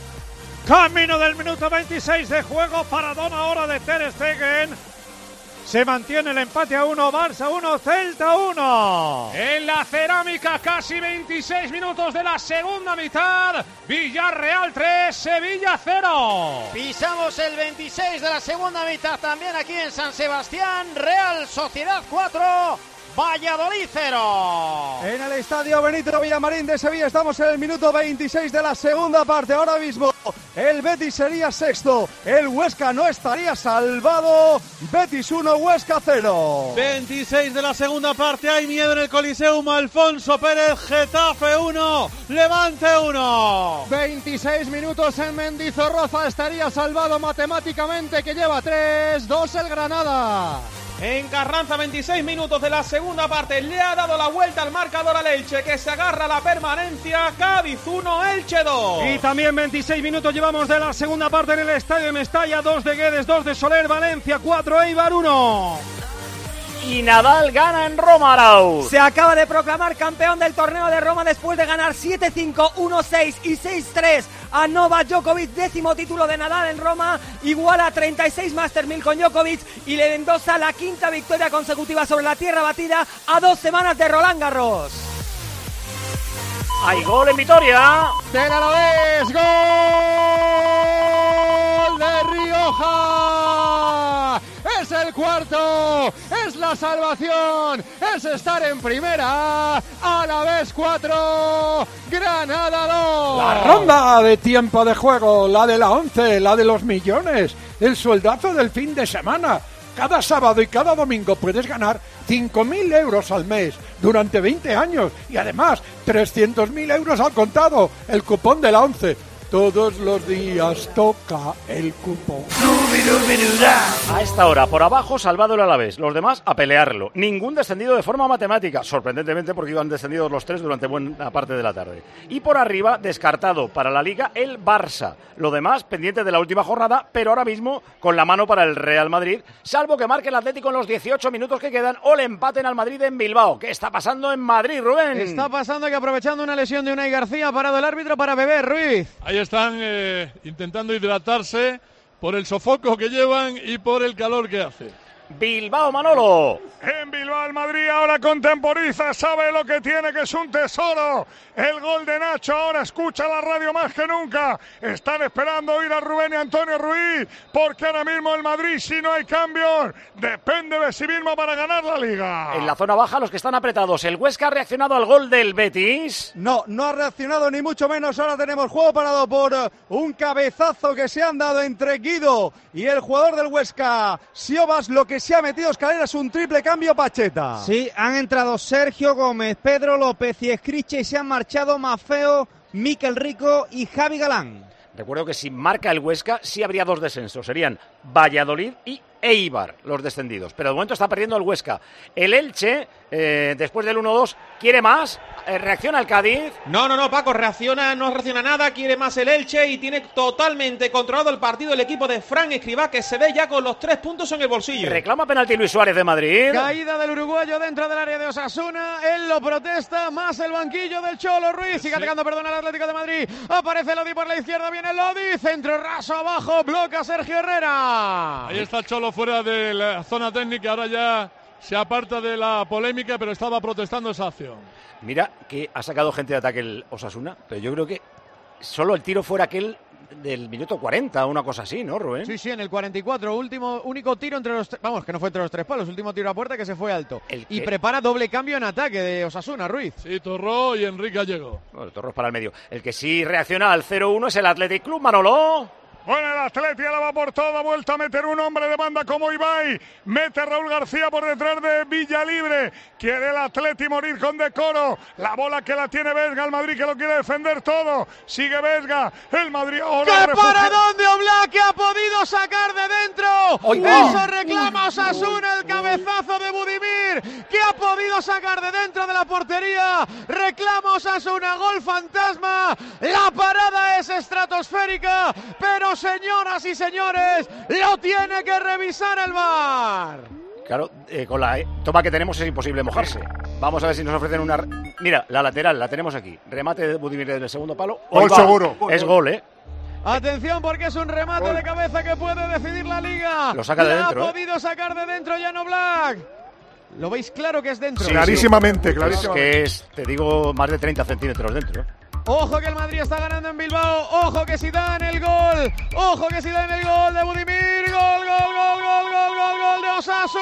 Camino del minuto veintiséis de juego, paradón ahora de Ter Stegen. Se mantiene el empate a uno, Barça uno, Celta uno. En la cerámica, casi veintiséis minutos de la segunda mitad. Villarreal tres, Sevilla cero. Pisamos el veintiséis de la segunda mitad también aquí en San Sebastián. Real Sociedad cuatro. Valladolid cero. En el estadio Benito Villamarín de Sevilla estamos en el minuto veintiséis de la segunda parte. Ahora mismo el Betis sería sexto, el Huesca no estaría salvado. Betis uno, Huesca cero. veintiséis de la segunda parte, hay miedo en el Coliseum. Alfonso Pérez, Getafe uno, Levante uno. veintiséis minutos en Mendizorroza, estaría salvado matemáticamente, que lleva tres dos el Granada. En Carranza, veintiséis minutos de la segunda parte. Le ha dado la vuelta al marcador al Elche, que se agarra a la permanencia. Cádiz uno, Elche dos. Y también veintiséis minutos llevamos de la segunda parte en el estadio de Mestalla. dos de Guedes, dos de Soler, Valencia cuatro, Eibar uno. Y Nadal gana en Roma, Arau. Se acaba de proclamar campeón del torneo de Roma después de ganar siete cinco, uno seis y seis tres a Novak Djokovic. Décimo título de Nadal en Roma, igual a treinta y seis Master mil con Djokovic y le endosa la quinta victoria consecutiva sobre la tierra batida a dos semanas de Roland Garros. Hay gol en Vitoria. Del Alavés, gol de Rioja. Es el cuarto, es la salvación, es estar en primera. Alavés cuatro, Granada dos. La ronda de tiempo de juego, la de la once, la de los millones, el sueldazo del fin de semana. Cada sábado y cada domingo puedes ganar cinco mil euros al mes durante veinte años y además trescientos mil euros al contado, el cupón de la once. Todos los días toca el cupón. A esta hora, por abajo, salvado el Alavés. Los demás, a pelearlo. Ningún descendido de forma matemática. Sorprendentemente, porque iban descendidos los tres durante buena parte de la tarde. Y por arriba, descartado para la Liga, el Barça. Lo demás, pendiente de la última jornada, pero ahora mismo con la mano para el Real Madrid, salvo que marque el Atlético en los dieciocho minutos que quedan o le empaten al Madrid en Bilbao. ¿Qué está pasando en Madrid, Rubén? Está pasando que aprovechando una lesión de Unai García, ha parado el árbitro para beber, Ruiz. Ahí están eh, intentando hidratarse por el sofoco que llevan y por el calor que hace. Bilbao, Manolo. En Bilbao el Madrid ahora contemporiza, sabe lo que tiene, que es un tesoro. El gol de Nacho, ahora escucha la radio más que nunca. Están esperando oír a Rubén y Antonio Ruiz, porque ahora mismo el Madrid, si no hay cambios, depende de sí mismo para ganar la Liga. En la zona baja, los que están apretados. ¿El Huesca ha reaccionado al gol del Betis? No, no ha reaccionado ni mucho menos. Ahora tenemos juego parado por uh, un cabezazo que se han dado entre Guido y el jugador del Huesca, Siobas. Lo que se ha metido Escalera es un triple cambio, Pacheta. Sí, han entrado Sergio Gómez, Pedro López y Escriche y se han marchado Mafeo, Miquel Rico y Javi Galán. Recuerdo que si marca el Huesca, sí habría dos descensos. Serían Valladolid y Eibar los descendidos. Pero de momento está perdiendo el Huesca. El Elche, eh, después del uno dos, quiere más. Eh, reacciona el Cádiz. No, no, no, Paco, reacciona, no reacciona nada. Quiere más el Elche y tiene totalmente controlado el partido el equipo de Fran Escribá, que se ve ya con los tres puntos en el bolsillo. Reclama penalti Luis Suárez de Madrid. Caída del uruguayo dentro del área de Osasuna. Él lo protesta, más el banquillo del Cholo Ruiz. Sigue atacando, perdón, al Atlético de Madrid. Aparece Lodi por la izquierda, viene Lodi. Centro raso abajo, bloca Sergio Herrera. Ahí está el Cholo fuera de la zona técnica, ahora ya se aparta de la polémica, pero estaba protestando esa acción. Mira que ha sacado gente de ataque el Osasuna, pero yo creo que solo el tiro fuera aquel del minuto cuarenta, una cosa así, ¿no, Rubén? Sí, sí, en el cuarenta y cuatro, último, único tiro entre los... Vamos, que no fue entre los tres palos, último tiro a puerta que se fue alto. Y prepara doble cambio en ataque de Osasuna, Ruiz. Sí, Torró y Enrique Gallego. Bueno, Torró es para el medio. El que sí reacciona al cero uno es el Athletic Club, Manolo. Bueno, el Atleti la va por todo, ha vuelto a meter un hombre de banda como Ibai, mete Raúl García por detrás de Villalibre, quiere el Atleti morir con decoro, la bola que la tiene Vesga, el Madrid que lo quiere defender todo, sigue Vesga, el Madrid ahora... ¡Qué paradón de Oblak que ha podido sacar de dentro! ¡Oy, Eso oh! reclama Osasuna, el cabezazo de Budimir, que ha podido sacar de dentro de la portería, reclama Osasuna, gol fantasma, la parada es estratosférica, pero señoras y señores, lo tiene que revisar el V A R. Claro, eh, con la eh, toma que tenemos es imposible mojarse. Vamos a ver si nos ofrecen una... Mira, la lateral, la tenemos aquí. Remate de Budimir desde el segundo palo. Gol seguro. Es gol, ¿eh? Atención porque es un remate gol de cabeza que puede decidir la Liga. Lo saca de la dentro. Ha podido eh. sacar de dentro Jan Oblak. ¿Lo veis claro que es dentro? Sí, clarísimamente, sí. clarísimamente. Es que es, te digo, más de treinta centímetros dentro, ¿eh? Ojo que el Madrid está ganando en Bilbao. Ojo que Zidane el gol. Ojo que Zidane el gol de Budimir. Gol, gol, gol, gol, gol, gol, gol de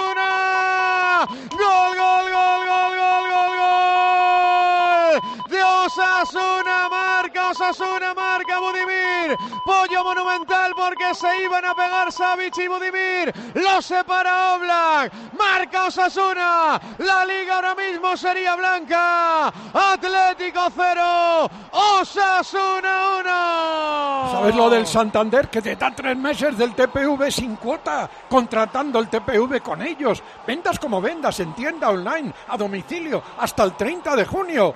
Osasuna. Gol, gol, gol, gol, gol, gol, gol de Osasuna. Marca Osasuna, marca marca Budimir. Pollo monumental porque se iban a pegar Savic y Budimir. Lo separa Oblak. Marca Osasuna. La liga ahora mismo sería blanca. Atlético cero. Osasuna uno. ¿Sabes lo del Santander? Que te da tres meses del T P V sin cuota, contratando el T P V con ellos. Vendas como vendas, en tienda online, a domicilio, hasta el treinta de junio.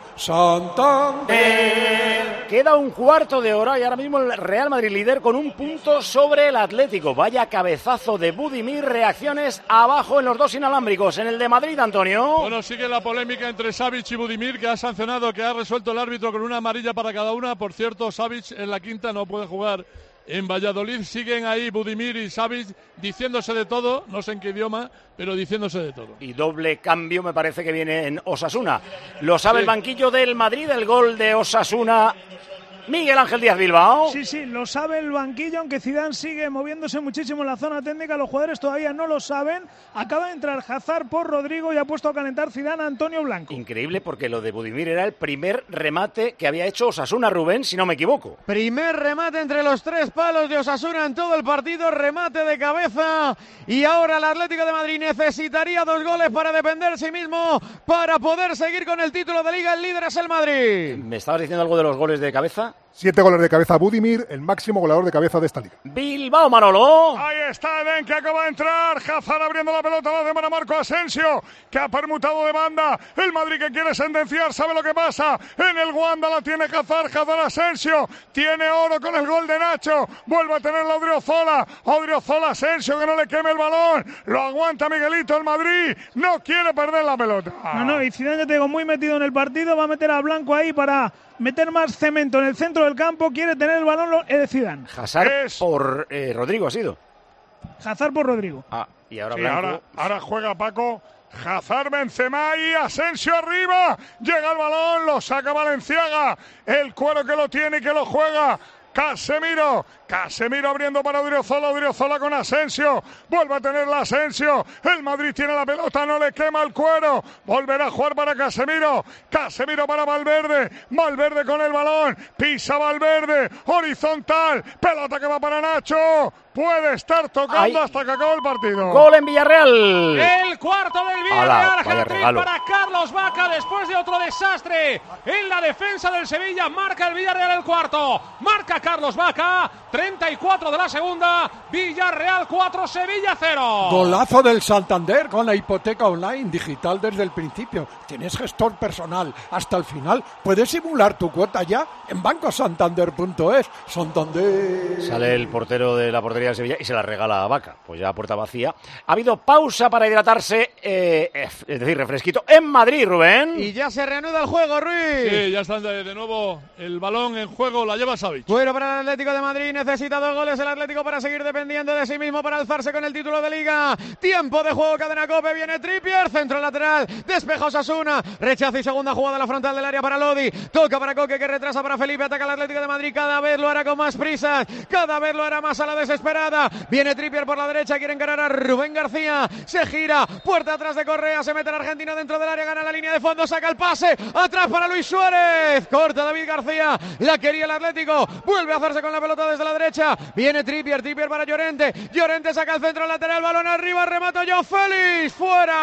Santander. Queda un cuarto de hora y ahora mismo el Real Madrid líder con un punto sobre el Atlético. Vaya cabezazo de Budimir, reacciones abajo en los dos inalámbricos. En el de Madrid, Antonio. Bueno, sigue la polémica entre Savic y Budimir, que ha sancionado, que ha resuelto el árbitro con una amarilla para cada una. Por cierto, Savic en la quinta no puede jugar en Valladolid. Siguen ahí Budimir y Savic diciéndose de todo, no sé en qué idioma, pero diciéndose de todo. Y doble cambio me parece que viene en Osasuna. Lo sabe sí. El banquillo del Madrid, el gol de Osasuna. Miguel Ángel Díaz Bilbao. Sí, sí, lo sabe el banquillo, aunque Zidane sigue moviéndose muchísimo en la zona técnica. Los jugadores todavía no lo saben. Acaba de entrar Hazard por Rodrigo y ha puesto a calentar Zidane a Antonio Blanco. Increíble, porque lo de Budimir era el primer remate que había hecho Osasuna, Rubén, si no me equivoco. Primer remate entre los tres palos de Osasuna en todo el partido, remate de cabeza. Y ahora el Atlético de Madrid necesitaría dos goles para depender de sí mismo, para poder seguir con el título de Liga. El líder es el Madrid. ¿Me estabas diciendo algo de los goles de cabeza? Siete goles de cabeza Budimir, el máximo goleador de cabeza de esta liga. Bilbao, Manolo. Ahí está Eden, que acaba de entrar. Hazard abriendo la pelota, la de para Marco Asensio, que ha permutado de banda. El Madrid que quiere sentenciar, sabe lo que pasa. En el Wanda la tiene Hazard, Hazard Asensio. Tiene oro con el gol de Nacho. Vuelve a tener la Odriozola. Odriozola Asensio, que no le queme el balón. Lo aguanta Miguelito, el Madrid. No quiere perder la pelota. No, no, y Zidane, ya te digo, muy metido en el partido. Va a meter a Blanco ahí para meter más cemento en el centro del campo. Quiere tener el balón el Zidane. Hazard es... por eh, Rodrigo ha sido. Hazard por Rodrigo. Ah, y ahora sí, Blanco. Ahora, ahora juega Paco. Hazard, Benzema y Asensio arriba. Llega el balón, lo saca Valenciaga. El cuero que lo tiene y que lo juega. Casemiro, Casemiro abriendo para Odriozola, Odriozola con Asensio, vuelve a tenerla Asensio, el Madrid tiene la pelota, no le quema el cuero, volverá a jugar para Casemiro, Casemiro para Valverde, Valverde con el balón, pisa Valverde, horizontal, pelota que va para Nacho, puede estar tocando Ay. hasta que acabe el partido. Gol en Villarreal. El cuarto del Villarreal, hat-trick para Carlos Vaca después de otro desastre en la defensa del Sevilla, marca el Villarreal el cuarto, marca Carlos Vaca, treinta y cuatro de la segunda, Villarreal cuatro, Sevilla cero. Golazo del Santander con la hipoteca online digital desde el principio. Tienes gestor personal hasta el final. Puedes simular tu cuota ya en banco santander punto es. Santander. Sale el portero de la portería de Sevilla y se la regala a Vaca. Pues ya puerta vacía. Ha habido pausa para hidratarse, eh, es decir, refresquito, en Madrid, Rubén. Y ya se reanuda el juego, Ruiz. Sí, ya está de, de nuevo el balón en juego, la lleva Savic. Bueno, para el Atlético de Madrid necesita dos goles el Atlético para seguir dependiendo de sí mismo, para alzarse con el título de Liga. Tiempo de juego, cadena Cope, viene Trippier, centro lateral, despeja Osasuna, rechaza y segunda jugada a la frontal del área para Lodi, toca para Coque que retrasa para Felipe, ataca al Atlético de Madrid, cada vez lo hará con más prisas, cada vez lo hará más a la desesperada, viene Trippier por la derecha, quiere encarar a Rubén García, se gira, puerta atrás de Correa, se mete el argentino dentro del área, gana la línea de fondo, saca el pase, atrás para Luis Suárez, corta David García, la quería el Atlético, vuelve a hacerse con la pelota desde la derecha, viene Trippier, Trippier para Llorente, Llorente saca el centro lateral, balón arriba, remata Joao Félix,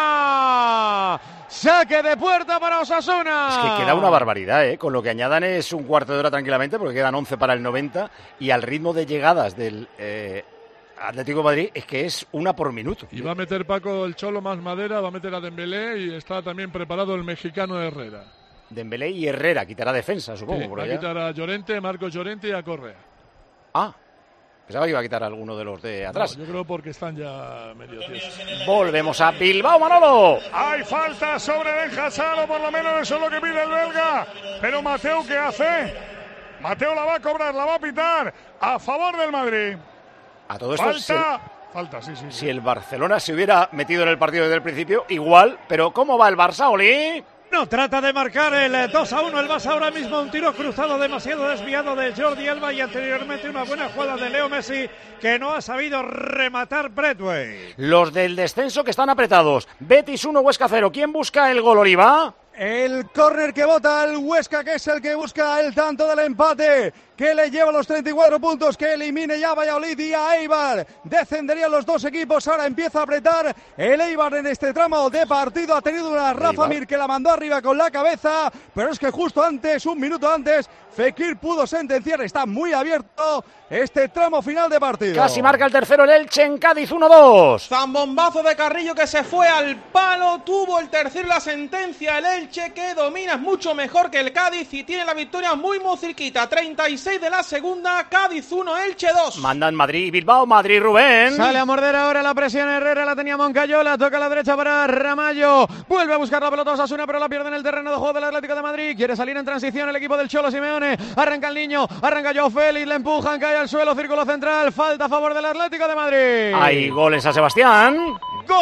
fuera, saque de puerta para Osasuna. Es que queda una barbaridad, ¿eh? Con lo que añadan es un cuarto de hora tranquilamente, porque quedan once para el noventa, y al ritmo de llegadas del eh, Atlético de Madrid es que es una por minuto. Y va a meter Paco el Cholo más madera, va a meter a Dembélé y está también preparado el mexicano Herrera. Dembélé y Herrera, quitará defensa, supongo. Sí, por va allá. a quitar a Llorente, Marcos Llorente y a Correa. Ah, pensaba que iba a quitar a alguno de los de atrás. No, yo creo porque están ya medio tiesos. Volvemos a Bilbao, Manolo. Hay falta sobre Ben Hazard, o por lo menos eso es lo que pide el belga. Pero Mateu, ¿qué hace? Mateu la va a cobrar, la va a pitar a favor del Madrid. A todo esto, falta, si el, falta, sí, sí, sí. Si el Barcelona se hubiera metido en el partido desde el principio, igual. Pero ¿cómo va el Barça, Oli? No, trata de marcar el dos a uno el Barça ahora mismo, un tiro cruzado demasiado desviado de Jordi Alba y anteriormente una buena jugada de Leo Messi que no ha sabido rematar Bradway. Los del descenso que están apretados. Betis uno, Huesca cero. ¿Quién busca el gol, Oliva? El córner que bota el Huesca, que es el que busca el tanto del empate. que le lleva los treinta y cuatro puntos, que elimine ya a Valladolid y a Eibar. Descenderían los dos equipos, ahora empieza a apretar el Eibar en este tramo de partido. Ha tenido una Rafa Mir que la mandó arriba con la cabeza, pero es que justo antes, un minuto antes, Fekir pudo sentenciar. Está muy abierto este tramo final de partido. Casi marca el tercero el Elche en Cádiz, uno dos. Zambombazo de Carrillo que se fue al palo, tuvo el tercero la sentencia. El Elche, que domina, es mucho mejor que el Cádiz y tiene la victoria muy muy cerquita. treinta y seis de la segunda, Cádiz uno, Elche dos. Mandan Madrid y Bilbao, Madrid Rubén. Sale a morder ahora la presión Herrera, la tenía Moncayola, toca a la derecha para Ramallo. Vuelve a buscar la pelota Osasuna, pero la pierde en el terreno de juego del Atlético de Madrid. Quiere salir en transición el equipo del Cholo Simeone. Arranca el niño, arranca Joao Félix, le empujan, cae al suelo, círculo central, falta a favor del Atlético de Madrid. Hay goles a Sebastián. ¡Gol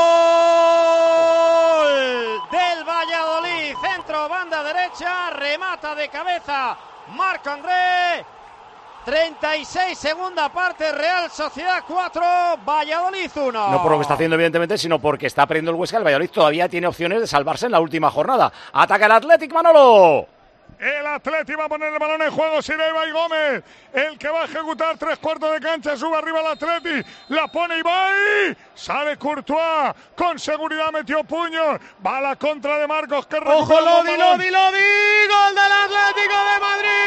del Valladolid! Centro, banda derecha, remata de cabeza Marc André. treinta y seis, segunda parte, Real Sociedad cuatro, Valladolid uno. No por lo que está haciendo, evidentemente, sino porque está perdiendo el Huesca. El Valladolid todavía tiene opciones de salvarse en la última jornada. Ataca el Athletic, Manolo. El Atleti va a poner el balón en juego, sin Ibai Gómez, el que va a ejecutar tres cuartos de cancha, sube arriba el Atleti, la pone Ibai, sale Courtois, con seguridad metió puños, va a la contra de Marcos, que recupera ¡ojo, el Lodi, balón. Lodi, Lodi! ¡Gol del Atlético de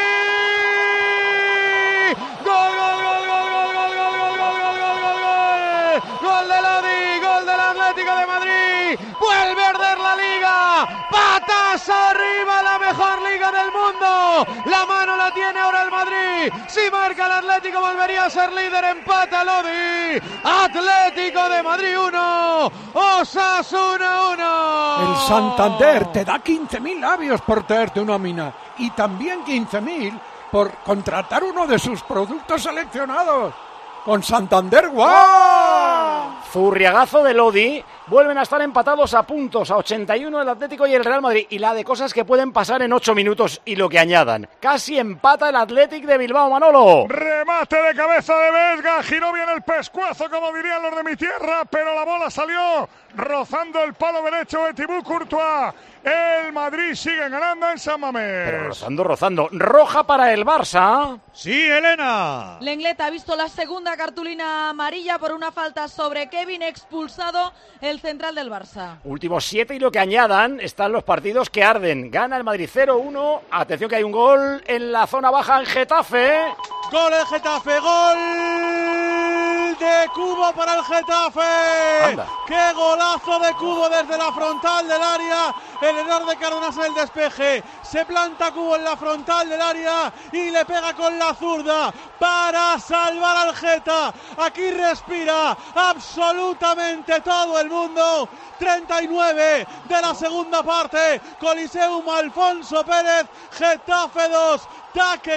Madrid! ¡Gol, gol, gol, gol, gol, gol, gol, gol, gol, gol, gol, gol, gol! ¡Gol de Lodi! ¡Gol del Atlético de Madrid! ¡Vuelve a arder la Liga! ¡Patas arriba, la mejor Liga del mundo! La mano la tiene ahora el Madrid. Si marca el Atlético volvería a ser líder. Empata Lodi. Atlético de Madrid uno, Osasuna uno. El Santander te da quince mil labios por traerte una nómina y también quince mil por contratar uno de sus productos seleccionados. Con Santander, ¡guau! Zurriagazo de Lodi. Vuelven a estar empatados a puntos, a ochenta y uno el Atlético y el Real Madrid. Y la de cosas que pueden pasar en ocho minutos y lo que añadan. Casi empata el Athletic de Bilbao, Manolo. Remate de cabeza de Vesga, giró bien el pescuezo, como dirían los de mi tierra, pero la bola salió rozando el palo derecho de Thibaut Courtois. El Madrid sigue ganando en San Mamés. Pero rozando, rozando. Roja para el Barça. Sí, Elena. Lenglet ha visto la segunda cartulina amarilla por una falta sobre Kevin, expulsado el central del Barça. Últimos siete y lo que añadan están los partidos que arden. Gana el Madrid cero uno. Atención que hay un gol en la zona baja en Getafe. Gol el Getafe, gol de Cubo para el Getafe. Anda. ¡Qué golazo de Cubo desde la frontal del área! El error de Cárdenas en el despeje. Se planta Cubo en la frontal del área y le pega con la zurda para salvar al Geta. Aquí respira absolutamente todo el mundo. treinta y nueve de la segunda parte. Coliseum, Alfonso Pérez. Getafe dos. Taque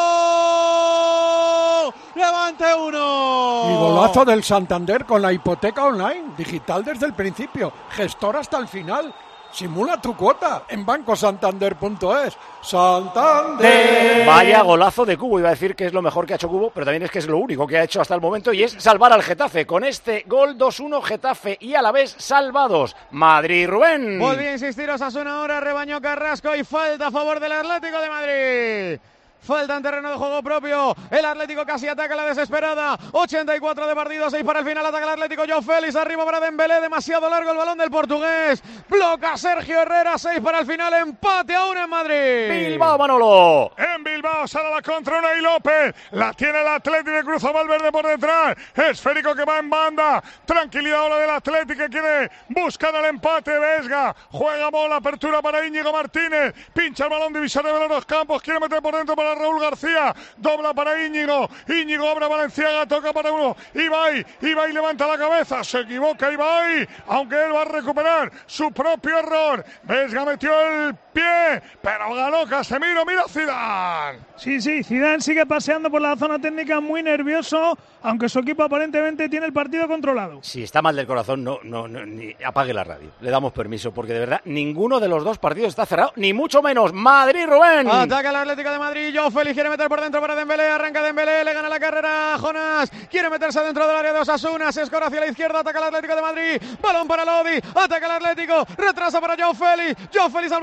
Cubo. Levante uno. Y golazo del Santander con la hipoteca online, digital desde el principio, gestor hasta el final. Simula tu cuota en banco santander punto es. Santander. Vaya golazo de Cubo. Iba a decir que es lo mejor que ha hecho Cubo, pero también es que es lo único que ha hecho hasta el momento y es salvar al Getafe. Con este gol dos uno Getafe y a la vez salvados. Madrid, Rubén. Volví a insistir Osasuna ahora, rebañó Carrasco y falta a favor del Atlético de Madrid. Falta en terreno de juego propio. El Atlético casi ataca la desesperada. ochenta y cuatro de partido, seis para el final. Ataca el Atlético. Joao Félix arriba para Dembélé. Demasiado largo el balón del portugués. Bloca Sergio Herrera. seis para el final. Empate aún en Madrid. Bilbao, Manolo. En Bilbao sale la contra Unai López. La tiene el Atlético de Cruz Valverde por detrás. Esférico que va en banda. Tranquilidad ahora del Atlético que quiere buscar el empate. Vesga juega bola. Apertura para Íñigo Martínez. Pincha el balón divisorio de los campos. Quiere meter por dentro para Raúl García, dobla para Íñigo, Íñigo abre Valenciaga, toca para uno, Ibai, Ibai levanta la cabeza, se equivoca Ibai, aunque él va a recuperar su propio error. Vesga metió el pie, pero ganó Casemiro, mira Zidane. Sí, sí, Zidane sigue paseando por la zona técnica muy nervioso, aunque su equipo aparentemente tiene el partido controlado. Si está mal del corazón, no, no, no, ni apague la radio. Le damos permiso, porque de verdad ninguno de los dos partidos está cerrado, ni mucho menos. Madrid, Rubén. Ataca el Atlético de Madrid. Joao Félix quiere meter por dentro para Dembélé. Arranca Dembélé, le gana la carrera a Jonas. Quiere meterse dentro del área de Osasuna. Se escora hacia la izquierda. Ataca el Atlético de Madrid. Balón para Lodi. Ataca el Atlético. Retrasa para Joao Félix. Joao Félix al balcón para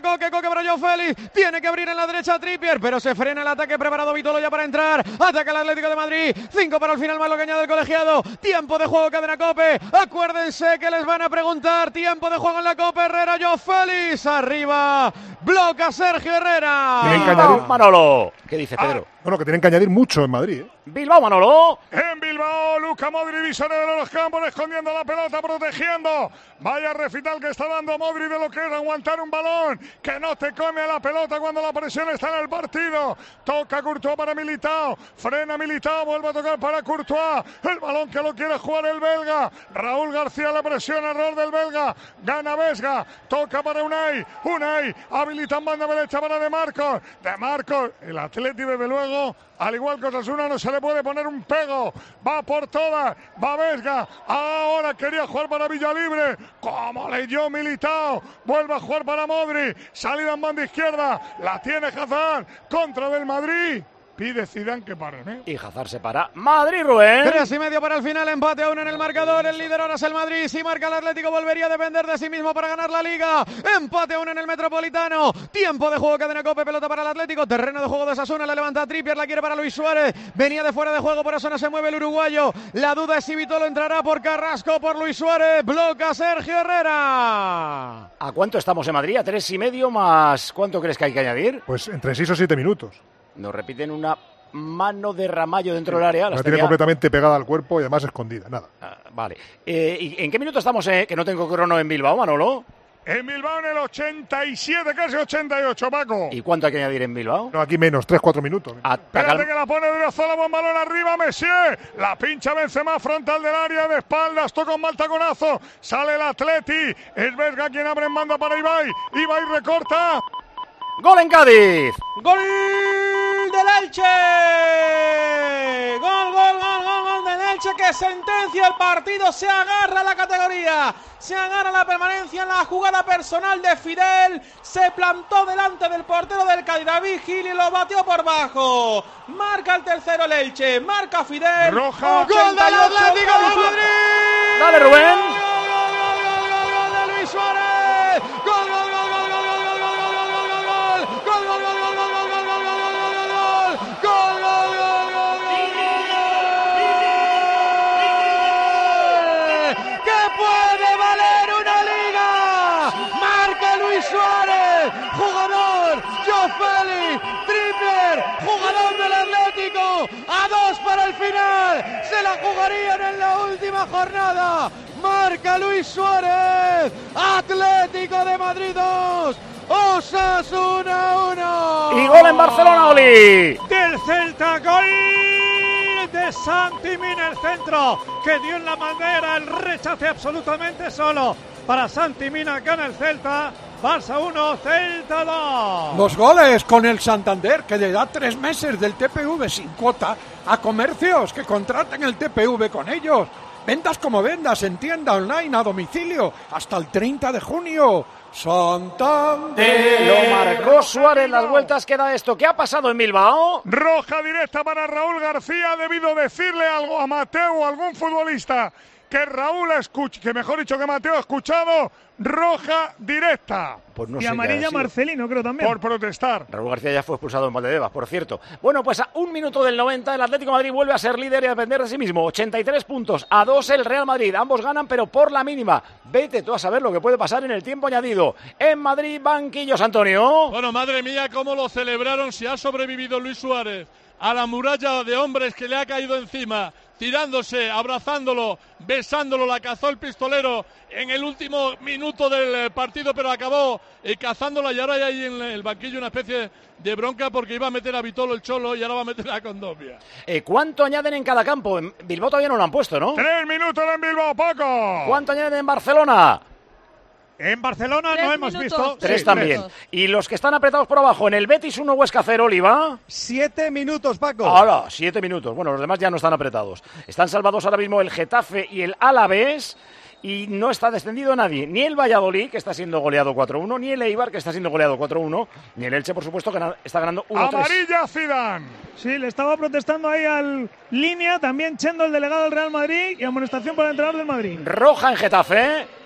Coque, Coque para Joao Félix, tiene que abrir en la derecha Trippier, pero se frena el ataque, preparado Vitolo ya para entrar, ataca el Atlético de Madrid, cinco para el final más lo que añade el colegiado, tiempo de juego Cadena COPE, acuérdense que les van a preguntar, tiempo de juego en la COPE, Herrera, Joao Félix, arriba, bloca Sergio Herrera. Tienen que añadir... Manolo, ¿qué dice Pedro? Ah, bueno, que tienen que añadir mucho en Madrid, ¿eh? Bilbao, Manolo. En Bilbao, Luka Modric, visionero de los campos, escondiendo la pelota, protegiendo. Vaya recital que está dando Modric de lo que es aguantar un balón, que no te come la pelota cuando la presión está en el partido. Toca Courtois para Militao, frena Militao, vuelve a tocar para Courtois. El balón que lo quiere jugar el belga. Raúl García la presión, error del belga. Gana Vesga, toca para Unai. Unai habilita en banda derecha para De Marcos. De Marcos, el Atlético desde luego. Al igual que Osasuna no se le puede poner un pego, va por todas, va Vesga, ahora quería jugar para Villalibre, como leyó Militao, vuelve a jugar para Modric, salida en banda izquierda, la tiene Hazard, contra del Madrid. Pide Zidane que paren, ¿eh? Y Hazard se para. Madrid, Rubén. Tres y medio para el final, empate a uno en el marcador. El líder ahora es el Madrid. Si marca el Atlético, volvería a depender de sí mismo para ganar la Liga. Empate a uno en el Metropolitano. Tiempo de juego, Cadena COPE, pelota para el Atlético. Terreno de juego de Osasuna, la levanta Trippier, la quiere para Luis Suárez. Venía de fuera de juego, por eso no se mueve el uruguayo. La duda es si Vitolo entrará por Carrasco, por Luis Suárez. Bloca Sergio Herrera. ¿A cuánto estamos en Madrid? ¿A tres y medio más? ¿Cuánto crees que hay que añadir? Pues entre seis o siete minutos. Nos repiten una mano de Ramallo dentro del área. La tiene completamente pegada al cuerpo y además escondida, nada. Ah, vale. Eh, ¿y ¿En qué minuto estamos, eh? Que no tengo crono en Bilbao, Manolo. En Bilbao en el ochenta y siete, casi ochenta y ocho, Paco. ¿Y cuánto hay que añadir en Bilbao? No, aquí menos, tres cuatro minutos. Espérate que la pone de Zola, buen balón arriba, Messier. La pincha Benzema, frontal del área, de espaldas, toca un mal taconazo. Sale el Atleti. Es Vesga quien abre en banda para Ibai. Ibai recorta. ¡Gol en Cádiz! ¡Gol del Elche! ¡Gol, gol, gol, gol, gol del Elche que sentencia el partido! Se agarra la categoría, se agarra la permanencia en la jugada personal de Fidel. Se plantó delante del portero del Cádiz, David Gil, y lo batió por bajo. Marca el tercero el Elche, marca Fidel. Roja. ¡Gol del Atlético de Madrid! ¡Dale, Rubén! ¡Gol, gol, gol, gol de Luis Suárez! ¡Gol, gol, gol, gol, gol, gol, gol, gol, gol, gol, gol, gol! ¡Gol, gol, gol, gol, gol, gol, gol, gol, gol, gol! ¡Gol, gol, gol, gol, gol! ¡Que puede valer una liga! ¡Marca Luis Suárez! ¡Jugador! ¡Joao Félix! ¡Trippier! ¡Jugador del Atlético! ¡A dos para el final! ¡Se la jugarían en la última jornada! ¡Marca Luis Suárez! ¡Atlético de Madrid dos! ¡Osasuna uno! ¡Y gol en Barcelona, Oli! Del Celta, gol de Santi Mina, el centro que dio en la bandera, el rechace absolutamente solo para Santi Mina. Gana el Celta. Barça uno, Celta dos. Los goles con el Santander, que le da tres meses del T P V sin cuota a comercios que contraten el T P V con ellos. Ventas como vendas en tienda online a domicilio hasta el treinta de junio. Santander. Lo marcó Suárez. Las vueltas queda esto. ¿Qué ha pasado en Bilbao? Roja directa para Raúl García. Ha debido decirle algo a Mateo o algún futbolista que Raúl escuche, que mejor dicho que Mateo ha escuchado. Roja directa. Pues no y sé amarilla Marcelino, creo también. Por protestar. Raúl García ya fue expulsado en Valdebebas, por cierto. Bueno, pues a un minuto del noventa el Atlético de Madrid vuelve a ser líder y a depender de sí mismo. ochenta y tres puntos, a dos el Real Madrid. Ambos ganan, pero por la mínima. Vete tú a saber lo que puede pasar en el tiempo añadido. En Madrid, banquillos, Antonio. Bueno, madre mía, cómo lo celebraron si ha sobrevivido Luis Suárez a la muralla de hombres que le ha caído encima, tirándose, abrazándolo, besándolo, la cazó el pistolero en el último minuto del partido, pero acabó eh, cazándola, y ahora hay ahí en el banquillo una especie de bronca porque iba a meter a Vitolo el Cholo y ahora va a meter a Condovia. Eh, ¿Cuánto añaden en cada campo? En Bilbao todavía no lo han puesto, ¿no? Tres minutos en Bilbao, Paco. ¿Cuánto añaden en Barcelona? En Barcelona Tres no hemos minutos. visto. Tres Sí, también. tres. Y los que están apretados por abajo, en el Betis uno, Huesca cero, Oliva. Siete minutos, Paco. ¡Hala! Siete minutos. Bueno, los demás ya no están apretados. Están salvados ahora mismo el Getafe y el Alavés. Y no está descendido nadie. Ni el Valladolid, que está siendo goleado cuatro uno, ni el Eibar, que está siendo goleado cuatro uno, ni el Elche, por supuesto, que está ganando uno tres. Amarilla Zidane. Sí, le estaba protestando ahí al línea, también Chendo, el delegado del Real Madrid, y amonestación para el entrenador del Madrid. Roja en Getafe.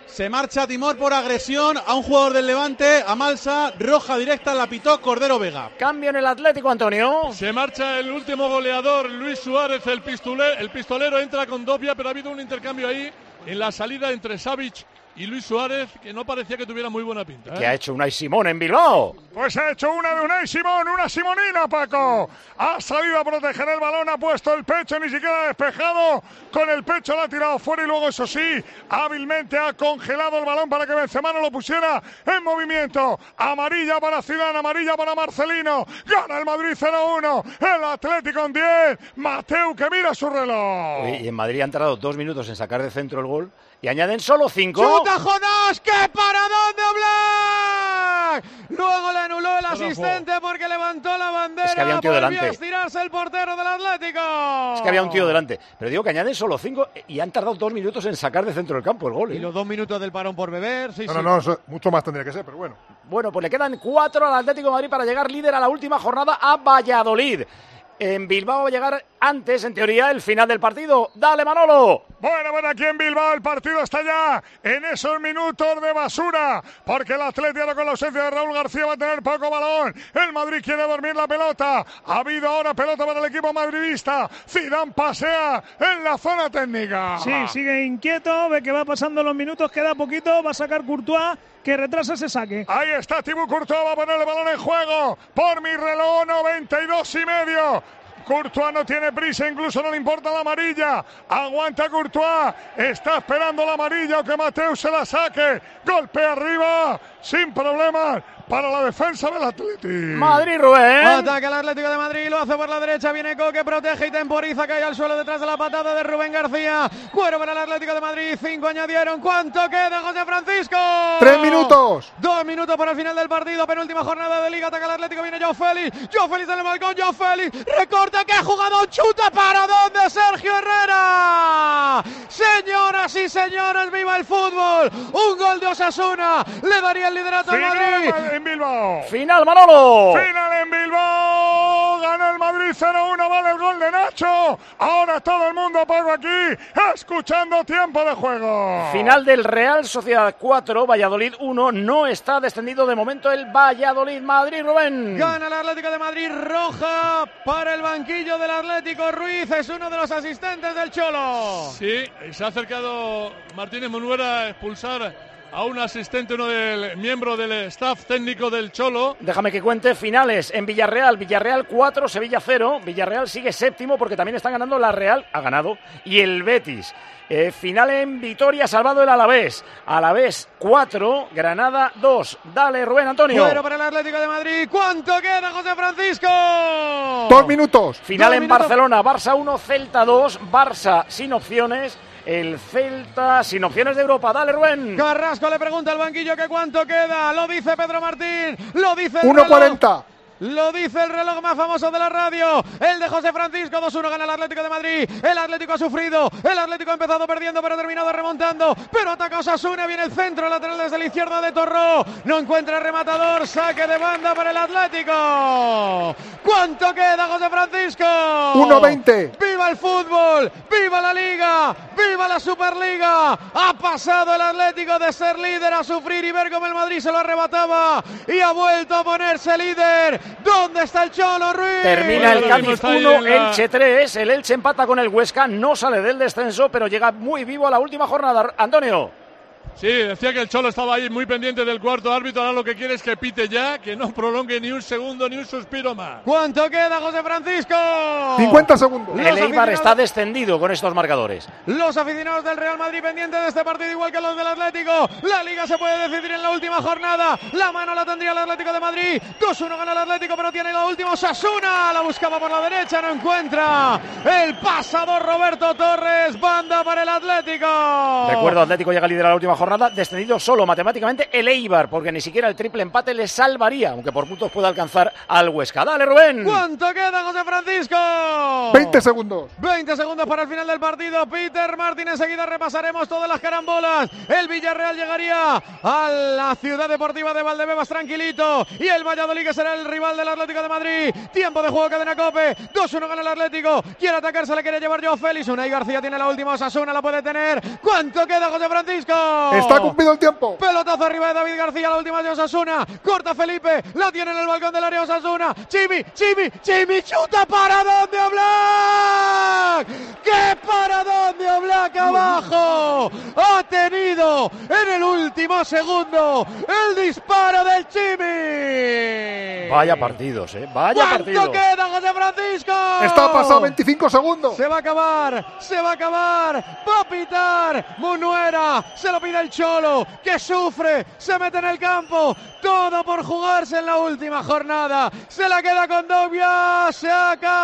Se marcha Timor por agresión a un jugador del Levante, a Malsa, roja directa, la pitó Cordero Vega. Cambio en el Atlético, Antonio. Se marcha el último goleador, Luis Suárez, el pistolero, el pistolero entra con Dobia, pero ha habido un intercambio ahí en la salida entre Savic y Luis Suárez, que no parecía que tuviera muy buena pinta, ¿eh? ¿Qué ha hecho Unai Simón en Bilbao? Pues ha hecho una de Unai Simón, una Simonina, Paco. Ha salido a proteger el balón, ha puesto el pecho, ni siquiera despejado. Con el pecho lo ha tirado fuera y luego, eso sí, hábilmente ha congelado el balón para que Benzema no lo pusiera en movimiento. Amarilla para Zidane, amarilla para Marcelino. Gana el Madrid cero uno. El Atlético en diez. Mateu, que mira su reloj. Oye, y en Madrid han tardado dos minutos en sacar de centro el gol y añaden solo cinco. ¡Chuta Jonás! ¡Qué paradón de Oblak! Luego le anuló el asistente porque levantó la bandera. Es que había un tío volvió delante. a estirarse el portero del Atlético. Es que había un tío delante. Pero digo que añaden solo cinco y han tardado dos minutos en sacar de centro del campo el gol, ¿eh? Y los dos minutos del parón por beber. Sí, no, sí. no, no, eso, mucho más tendría que ser, pero bueno. Bueno, pues le quedan cuatro al Atlético de Madrid para llegar líder a la última jornada a Valladolid. En Bilbao va a llegar antes, en teoría, el final del partido. ¡Dale, Manolo! Bueno, bueno, aquí en Bilbao el partido está ya en esos minutos de basura, porque el Atlético ahora con la ausencia de Raúl García va a tener poco balón. El Madrid quiere dormir la pelota. Ha habido ahora pelota para el equipo madridista. Zidane pasea en la zona técnica. Sí, sigue inquieto, ve que va pasando los minutos, queda poquito, va a sacar Courtois, que retrasa ese saque. Ahí está Thibaut Courtois, va a poner el balón en juego. Por mi reloj, noventa y dos y medio. Courtois no tiene prisa, incluso no le importa la amarilla. Aguanta Courtois, está esperando la amarilla o que Mateu se la saque. Golpea arriba, sin problemas para la defensa del Atlético. Madrid, Rubén. Ataca el Atlético de Madrid, lo hace por la derecha, viene Coque, protege y temporiza, cae al suelo detrás de la patada de Rubén García. Cuero para el Atlético de Madrid, cinco añadieron. ¿Cuánto queda, José Francisco? ¡Tres minutos! Dos minutos para el final del partido, penúltima jornada de Liga, ataca el Atlético, viene Joao Félix. Joao Félix en el balcón, Joao Félix, recorta, que ha jugado, chuta, para dónde, Sergio Herrera. Señoras y señores, viva el fútbol. Un gol de Osasuna, le daría el liderato al Madrid. En Bilbao. Final, Manolo. Final en Bilbao. Gana el Madrid cero uno. Vale el gol de Nacho. Ahora todo el mundo pago aquí escuchando tiempo de juego. Final del Real Sociedad cuatro, Valladolid uno. No está descendido de momento el Valladolid. Madrid, Rubén. Gana el Atlético de Madrid, roja para el banquillo del Atlético. Ruiz es uno de los asistentes del Cholo. Sí, se ha acercado Martínez Munuera a expulsar a un asistente, uno del miembro del staff técnico del Cholo. Déjame que cuente finales en Villarreal. Villarreal cuatro, Sevilla cero. Villarreal sigue séptimo porque también están ganando la Real, ha ganado, y el Betis. Eh, final en Vitoria, salvado el Alavés. Alavés cuatro, Granada dos. Dale, Rubén Antonio. Bueno para el Atlético de Madrid. ¿Cuánto queda, José Francisco? Dos minutos. Final Dos en minutos. Barcelona, Barça uno, Celta dos. Barça sin opciones. El Celta sin opciones de Europa. Dale, Rubén. Carrasco le pregunta al banquillo que cuánto queda. Lo dice Pedro Martín. Lo dice el uno cuarenta. Lo dice el reloj más famoso de la radio, el de José Francisco. Dos uno gana el Atlético de Madrid. El Atlético ha sufrido, el Atlético ha empezado perdiendo pero ha terminado remontando, pero ataca Osasuna, viene el centro lateral desde la izquierda de Torró, no encuentra rematador, saque de banda para el Atlético. ¿Cuánto queda, José Francisco? uno veinte. ¡Viva el fútbol! ¡Viva la Liga! ¡Viva la Superliga! Ha pasado el Atlético de ser líder a sufrir y ver cómo el Madrid se lo arrebataba y ha vuelto a ponerse líder. ¿Dónde está el Cholo, Ruiz? Termina el Cádiz uno, Elche tres. El Elche empata con el Huesca, no sale del descenso, pero llega muy vivo a la última jornada. Antonio. Sí, decía que el Cholo estaba ahí muy pendiente del cuarto árbitro. Ahora lo que quiere es que pite ya, que no prolongue ni un segundo ni un suspiro más. ¿Cuánto queda, José Francisco? cincuenta segundos. El Eibar está descendido con estos marcadores. Los aficionados del Real Madrid pendientes de este partido, igual que los del Atlético. La Liga se puede decidir en la última jornada. La mano la tendría el Atlético de Madrid. dos uno gana el Atlético, pero tiene la última Osasuna. La buscaba por la derecha, no encuentra. El pasador Roberto Torres. Banda para el Atlético. Recuerdo, Atlético llega líder a la última jornada. Descendido solo matemáticamente el Eibar, porque ni siquiera el triple empate le salvaría, aunque por puntos pueda alcanzar al Huesca. Dale, Rubén. ¿Cuánto queda, José Francisco? veinte segundos. veinte segundos para el final del partido. Peter Martin, enseguida repasaremos todas las carambolas. El Villarreal llegaría a la Ciudad Deportiva de Valdebebas tranquilito, y el Valladolid, que será el rival del Atlético de Madrid. Tiempo de juego, cadena COPE. dos uno gana el Atlético. Quiere atacar, se le quiere llevar Joao Félix. Unai García tiene la última llama Osasuna, la puede tener. ¿Cuánto queda, José Francisco? Está cumplido el tiempo. Pelotazo arriba de David García, la última de Osasuna. Corta Felipe, la tiene en el balcón del área Osasuna. Chimi, Chimi, Chimi, chuta. ¿Para dónde Oblak? ¿Qué para dónde Oblak abajo? Ha tenido en el último segundo el disparo del Chimi. Vaya partidos, ¿eh? Vaya partidos. ¿Cuánto queda, José Francisco? Está pasado veinticinco segundos. Se va a acabar, se va a acabar. Va a pitar Munuera. Se lo pide el Cholo, que sufre. Se mete en el campo. Todo por jugarse en la última jornada. Se la queda con Dobia. Se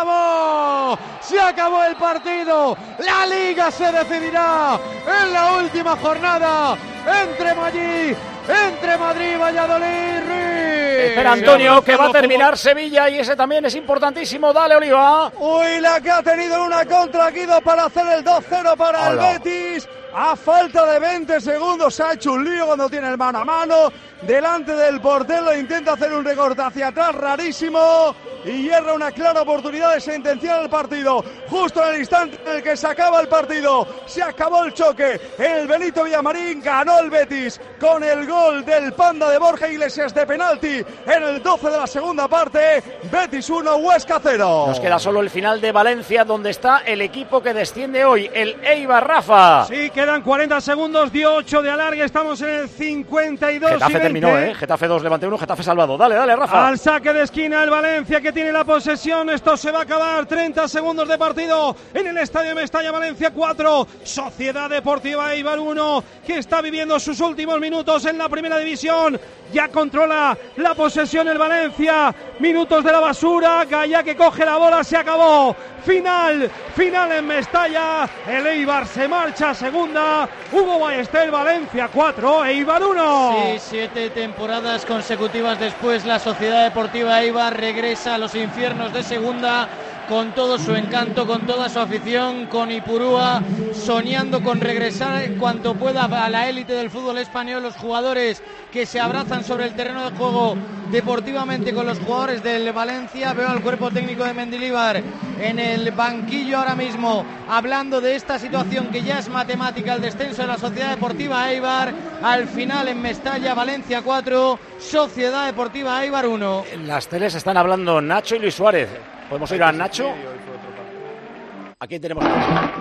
acabó. Se acabó el partido. La Liga se decidirá en la última jornada entre Madrid, entre Madrid y Valladolid. Espera, Antonio, que va a terminar Sevilla y ese también es importantísimo. Dale, Oliva. Uy, la que ha tenido una contra Guido para hacer el dos cero para Hola. el Betis. A falta de veinte segundos se ha hecho un lío cuando tiene el mano a mano. Delante del portero intenta hacer un recorte hacia atrás rarísimo y hierra una clara oportunidad de sentenciar el partido. Justo en el instante en el que se acaba el partido, se acabó el choque. El Benito Villamarín ganó el Betis con el gol del Panda de Borja Iglesias de penalti en el doce de la segunda parte. Betis uno, Huesca cero. Nos queda solo el final de Valencia, donde está el equipo que desciende hoy, el Eibar. Rafa. Sí, quedan cuarenta segundos, dio ocho de alargue, estamos en el cincuenta y dos. Getafe y veinte. terminó, ¿eh? Getafe dos, Levante uno, Getafe salvado. Dale, dale, Rafa. Al saque de esquina el Valencia, que tiene la posesión. Esto se va a acabar. treinta segundos de partido en el Estadio Mestalla. Valencia cuatro, Sociedad Deportiva Eibar uno, que está viviendo sus últimos minutos en la primera división. Ya controla la posesión el Valencia. Minutos de la basura. Gaya que coge la bola. Se acabó. Final, final en Mestalla. El Eibar se marcha a segunda. Hugo Ballester, Valencia cuatro, Eibar uno. Sí, siete temporadas consecutivas después la Sociedad Deportiva Eibar regresa a los infiernos de segunda con todo su encanto, con toda su afición, con Ipurúa soñando con regresar en cuanto pueda a la élite del fútbol español. Los jugadores que se abrazan sobre el terreno de juego deportivamente con los jugadores del Valencia. Veo al cuerpo técnico de Mendilibar en el banquillo ahora mismo hablando de esta situación que ya es matemática, el descenso de la Sociedad Deportiva Eibar. Al final en Mestalla, Valencia cuatro, Sociedad Deportiva Eibar uno. En las teles están hablando Nacho y Luis Suárez. ¿Podemos ir a Nacho? ¿A quién tenemos? No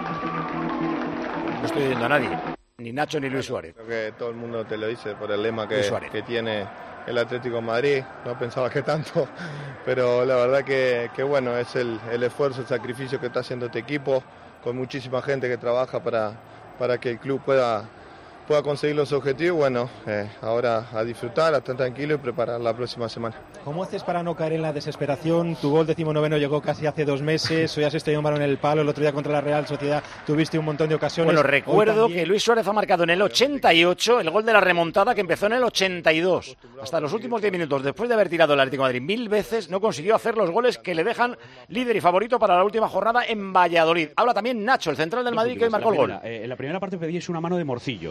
estoy viendo a nadie. Ni Nacho ni Luis Suárez. Creo que todo el mundo te lo dice por el lema que, que tiene el Atlético de Madrid. No pensaba que tanto, pero la verdad que, que bueno, es el, el esfuerzo, el sacrificio que está haciendo este equipo, con muchísima gente que trabaja para, para que el club pueda, pueda conseguir los objetivos. Bueno, eh, ahora a disfrutar, a estar tranquilo y preparar la próxima semana. ¿Cómo haces para no caer en la desesperación? Tu gol decimonoveno llegó casi hace dos meses, hoy has estrellado un balón en el palo, el otro día contra la Real Sociedad tuviste un montón de ocasiones. Bueno, recuerdo que Luis Suárez ha marcado en el ochenta y ocho el gol de la remontada que empezó en el ochenta y dos. Hasta los últimos diez minutos, después de haber tirado el Atlético de Madrid mil veces, no consiguió hacer los goles que le dejan líder y favorito para la última jornada en Valladolid. Habla también Nacho, el central del Madrid, que hoy marcó el gol. Eh, en la primera parte pedíais una mano de Morcillo.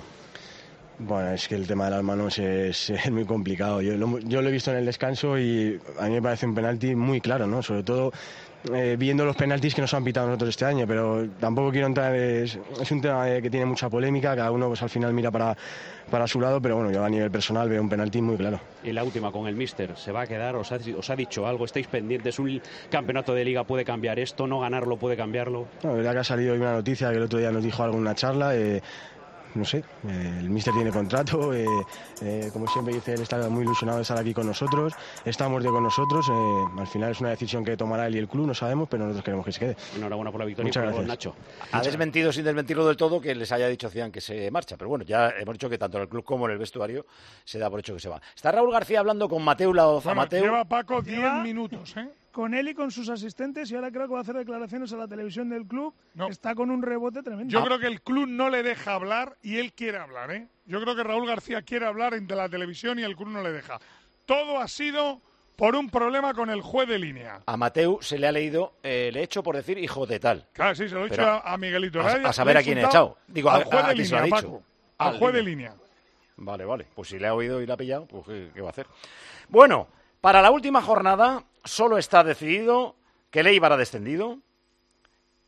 Bueno, es que el tema de las manos es, es muy complicado. Yo lo, yo lo he visto en el descanso y a mí me parece un penalti muy claro, ¿no? Sobre todo eh, viendo los penaltis que nos han pitado nosotros este año, pero tampoco quiero entrar, es, es un tema que tiene mucha polémica, cada uno pues al final mira para, para su lado, pero bueno, yo a nivel personal veo un penalti muy claro. Y la última con el míster, ¿se va a quedar? ¿Os ha, os ha dicho algo? ¿Estáis pendientes? ¿Un campeonato de liga puede cambiar esto? ¿No ganarlo puede cambiarlo? No, la verdad que ha salido hoy una noticia que el otro día nos dijo algo en una charla. Eh, No sé, eh, el míster tiene contrato, eh, eh, como siempre dice, él está muy ilusionado de estar aquí con nosotros, está mordido con nosotros, eh, al final es una decisión que tomará él y el club, no sabemos, pero nosotros queremos que se quede. Enhorabuena por la victoria. Muchas y por gracias. Nacho. Ha desmentido sin desmentirlo del todo que les haya dicho Zidane que se marcha, pero bueno, ya hemos dicho que tanto en el club como en el vestuario se da por hecho que se va. Está Raúl García hablando con Mateu Laoz. Bueno, Mateu. lleva Paco diez minutos, ¿eh? Con él y con sus asistentes, y ahora creo que va a hacer declaraciones a la televisión del club. No. Está con un rebote tremendo. Yo creo que el club no le deja hablar y él quiere hablar, ¿eh? Yo creo que Raúl García quiere hablar entre la televisión y el club no le deja. Todo ha sido por un problema con el juez de línea. A Mateu se le ha leído eh, el hecho por decir hijo de tal. Claro, sí, se lo he dicho Pero a, a Miguelito. A, Raya, a saber a quién ha echado. Digo, al a, juez a, de a quién se lo ha línea, dicho. Paco. Al, al juez de línea. Vale, vale. Pues si le ha oído y le ha pillado, pues ¿qué, qué va a hacer? Bueno, para la última jornada solo está decidido que el Eibar ha descendido,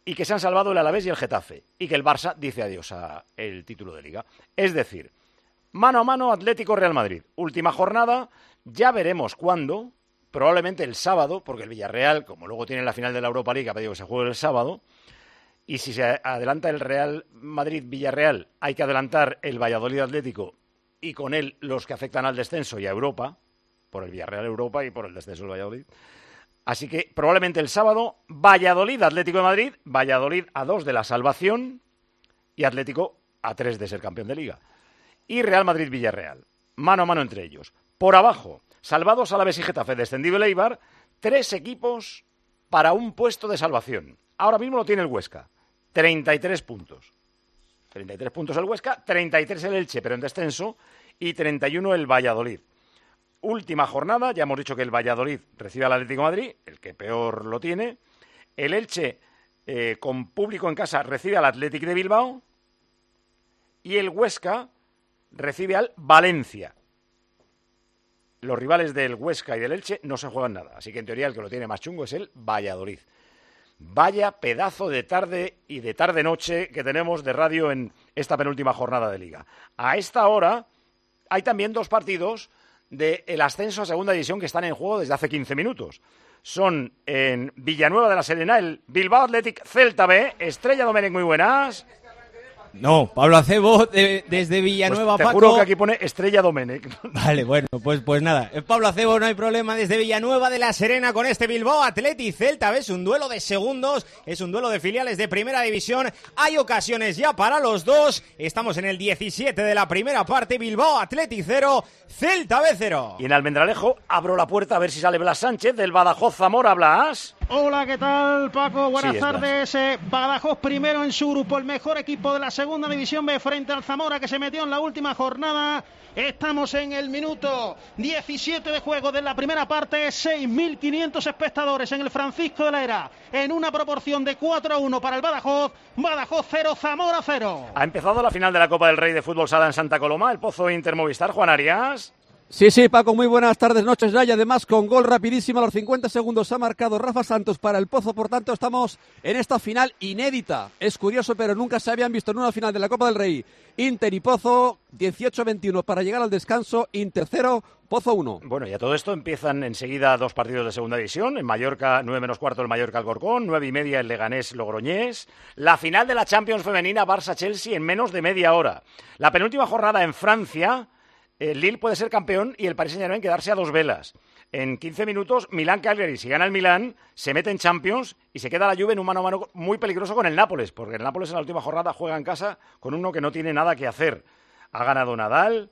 y que se han salvado el Alavés y el Getafe, y que el Barça dice adiós al título de Liga. Es decir, mano a mano Atlético-Real Madrid. Última jornada, ya veremos cuándo, probablemente el sábado, porque el Villarreal, como luego tiene la final de la Europa League, ha pedido que se juegue el sábado, y si se adelanta el Real Madrid-Villarreal, hay que adelantar el Valladolid-Atlético, y con él los que afectan al descenso y a Europa, por el Villarreal Europa y por el descenso del Valladolid. Así que probablemente el sábado, Valladolid, Atlético de Madrid, Valladolid a dos de la salvación y Atlético a tres de ser campeón de Liga. Y Real Madrid-Villarreal, mano a mano entre ellos. Por abajo, salvados Alavés y Getafe, descendido el Eibar, tres equipos para un puesto de salvación. Ahora mismo lo tiene el Huesca, treinta y tres puntos. treinta y tres puntos el Huesca, treinta y tres el Elche, pero en descenso, y treinta y uno el Valladolid. Última jornada, ya hemos dicho que el Valladolid recibe al Atlético de Madrid, el que peor lo tiene. El Elche, eh, con público en casa, recibe al Athletic de Bilbao. Y el Huesca recibe al Valencia. Los rivales del Huesca y del Elche no se juegan nada. Así que en teoría el que lo tiene más chungo es el Valladolid. Vaya pedazo de tarde y de tarde-noche que tenemos de radio en esta penúltima jornada de Liga. A esta hora hay también dos partidos del ascenso a segunda división que están en juego desde hace quince minutos. Son en Villanueva de la Serena el Bilbao Athletic Celta B. Estrella Domènech, muy buenas. No, Pablo Acebo de, desde Villanueva, pues te Paco. juro que aquí pone Estrella Domènech. Vale, bueno, pues, pues nada. Pablo Acebo, no hay problema, desde Villanueva de la Serena con este Bilbao Athletic Celta B. Es un duelo de segundos, es un duelo de filiales de primera división. Hay ocasiones ya para los dos. Estamos en el diecisiete de la primera parte. Bilbao Athletic cero, Celta B cero. Y en Almendralejo abro la puerta a ver si sale Blas Sánchez del Badajoz Zamora. Blas. Hola, ¿qué tal, Paco? Buenas sí, tardes. Eh, Badajoz primero en su grupo, el mejor equipo de la segunda división B frente al Zamora que se metió en la última jornada. Estamos en el minuto diecisiete de juego de la primera parte, seis mil quinientos espectadores en el Francisco de la Era, en una proporción de cuatro a uno para el Badajoz. Badajoz cero, Zamora cero. Ha empezado la final de la Copa del Rey de Fútbol Sala en Santa Coloma, el Pozo Inter Movistar. Juan Arias. Sí, sí, Paco, muy buenas tardes, noches ya, y además con gol rapidísimo a los cincuenta segundos ha marcado Rafa Santos para el Pozo, por tanto estamos en esta final inédita. Es curioso, pero nunca se habían visto en una final de la Copa del Rey. Inter y Pozo, dieciocho veintiuno para llegar al descanso, Inter cero, Pozo uno. Bueno, y a todo esto empiezan enseguida dos partidos de segunda división. En Mallorca, nueve menos cuarto el Mallorca Alcorcón, nueve y media el Leganés Logroñés. La final de la Champions femenina Barça-Chelsea en menos de media hora. La penúltima jornada en Francia. El Lille puede ser campeón y el Paris Saint-Germain quedarse a dos velas. En quince minutos, Milán-Cagliari, si gana el Milán, se mete en Champions y se queda la Juve en un mano a mano muy peligroso con el Nápoles, porque el Nápoles en la última jornada juega en casa con uno que no tiene nada que hacer. Ha ganado Nadal,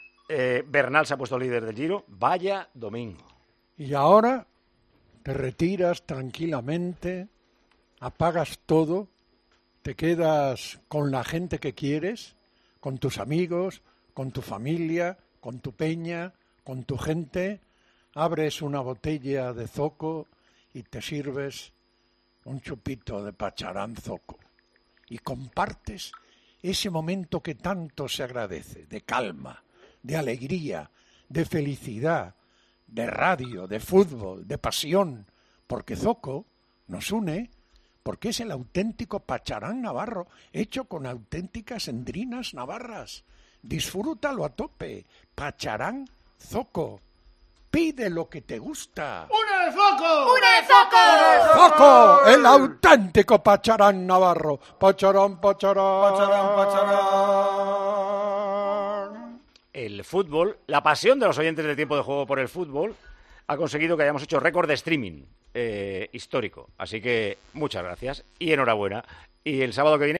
eh, Bernal se ha puesto líder del Giro. Vaya domingo. Y ahora te retiras tranquilamente, apagas todo, te quedas con la gente que quieres, con tus amigos, con tu familia, con tu peña, con tu gente, abres una botella de zoco y te sirves un chupito de Pacharán Zoco y compartes ese momento que tanto se agradece, de calma, de alegría, de felicidad, de radio, de fútbol, de pasión, porque Zoco nos une, porque es el auténtico Pacharán navarro, hecho con auténticas endrinas navarras. Disfrútalo a tope. Pacharán Zoco. Pide lo que te gusta. ¡Una de Zoco! ¡Una de Zoco! ¡Zoco! El auténtico Pacharán navarro. Pacharán, Pacharán. Pacharán, Pacharán. El fútbol, la pasión de los oyentes del tiempo de juego por el fútbol, ha conseguido que hayamos hecho récord de streaming eh, histórico. Así que muchas gracias y enhorabuena. Y el sábado que viene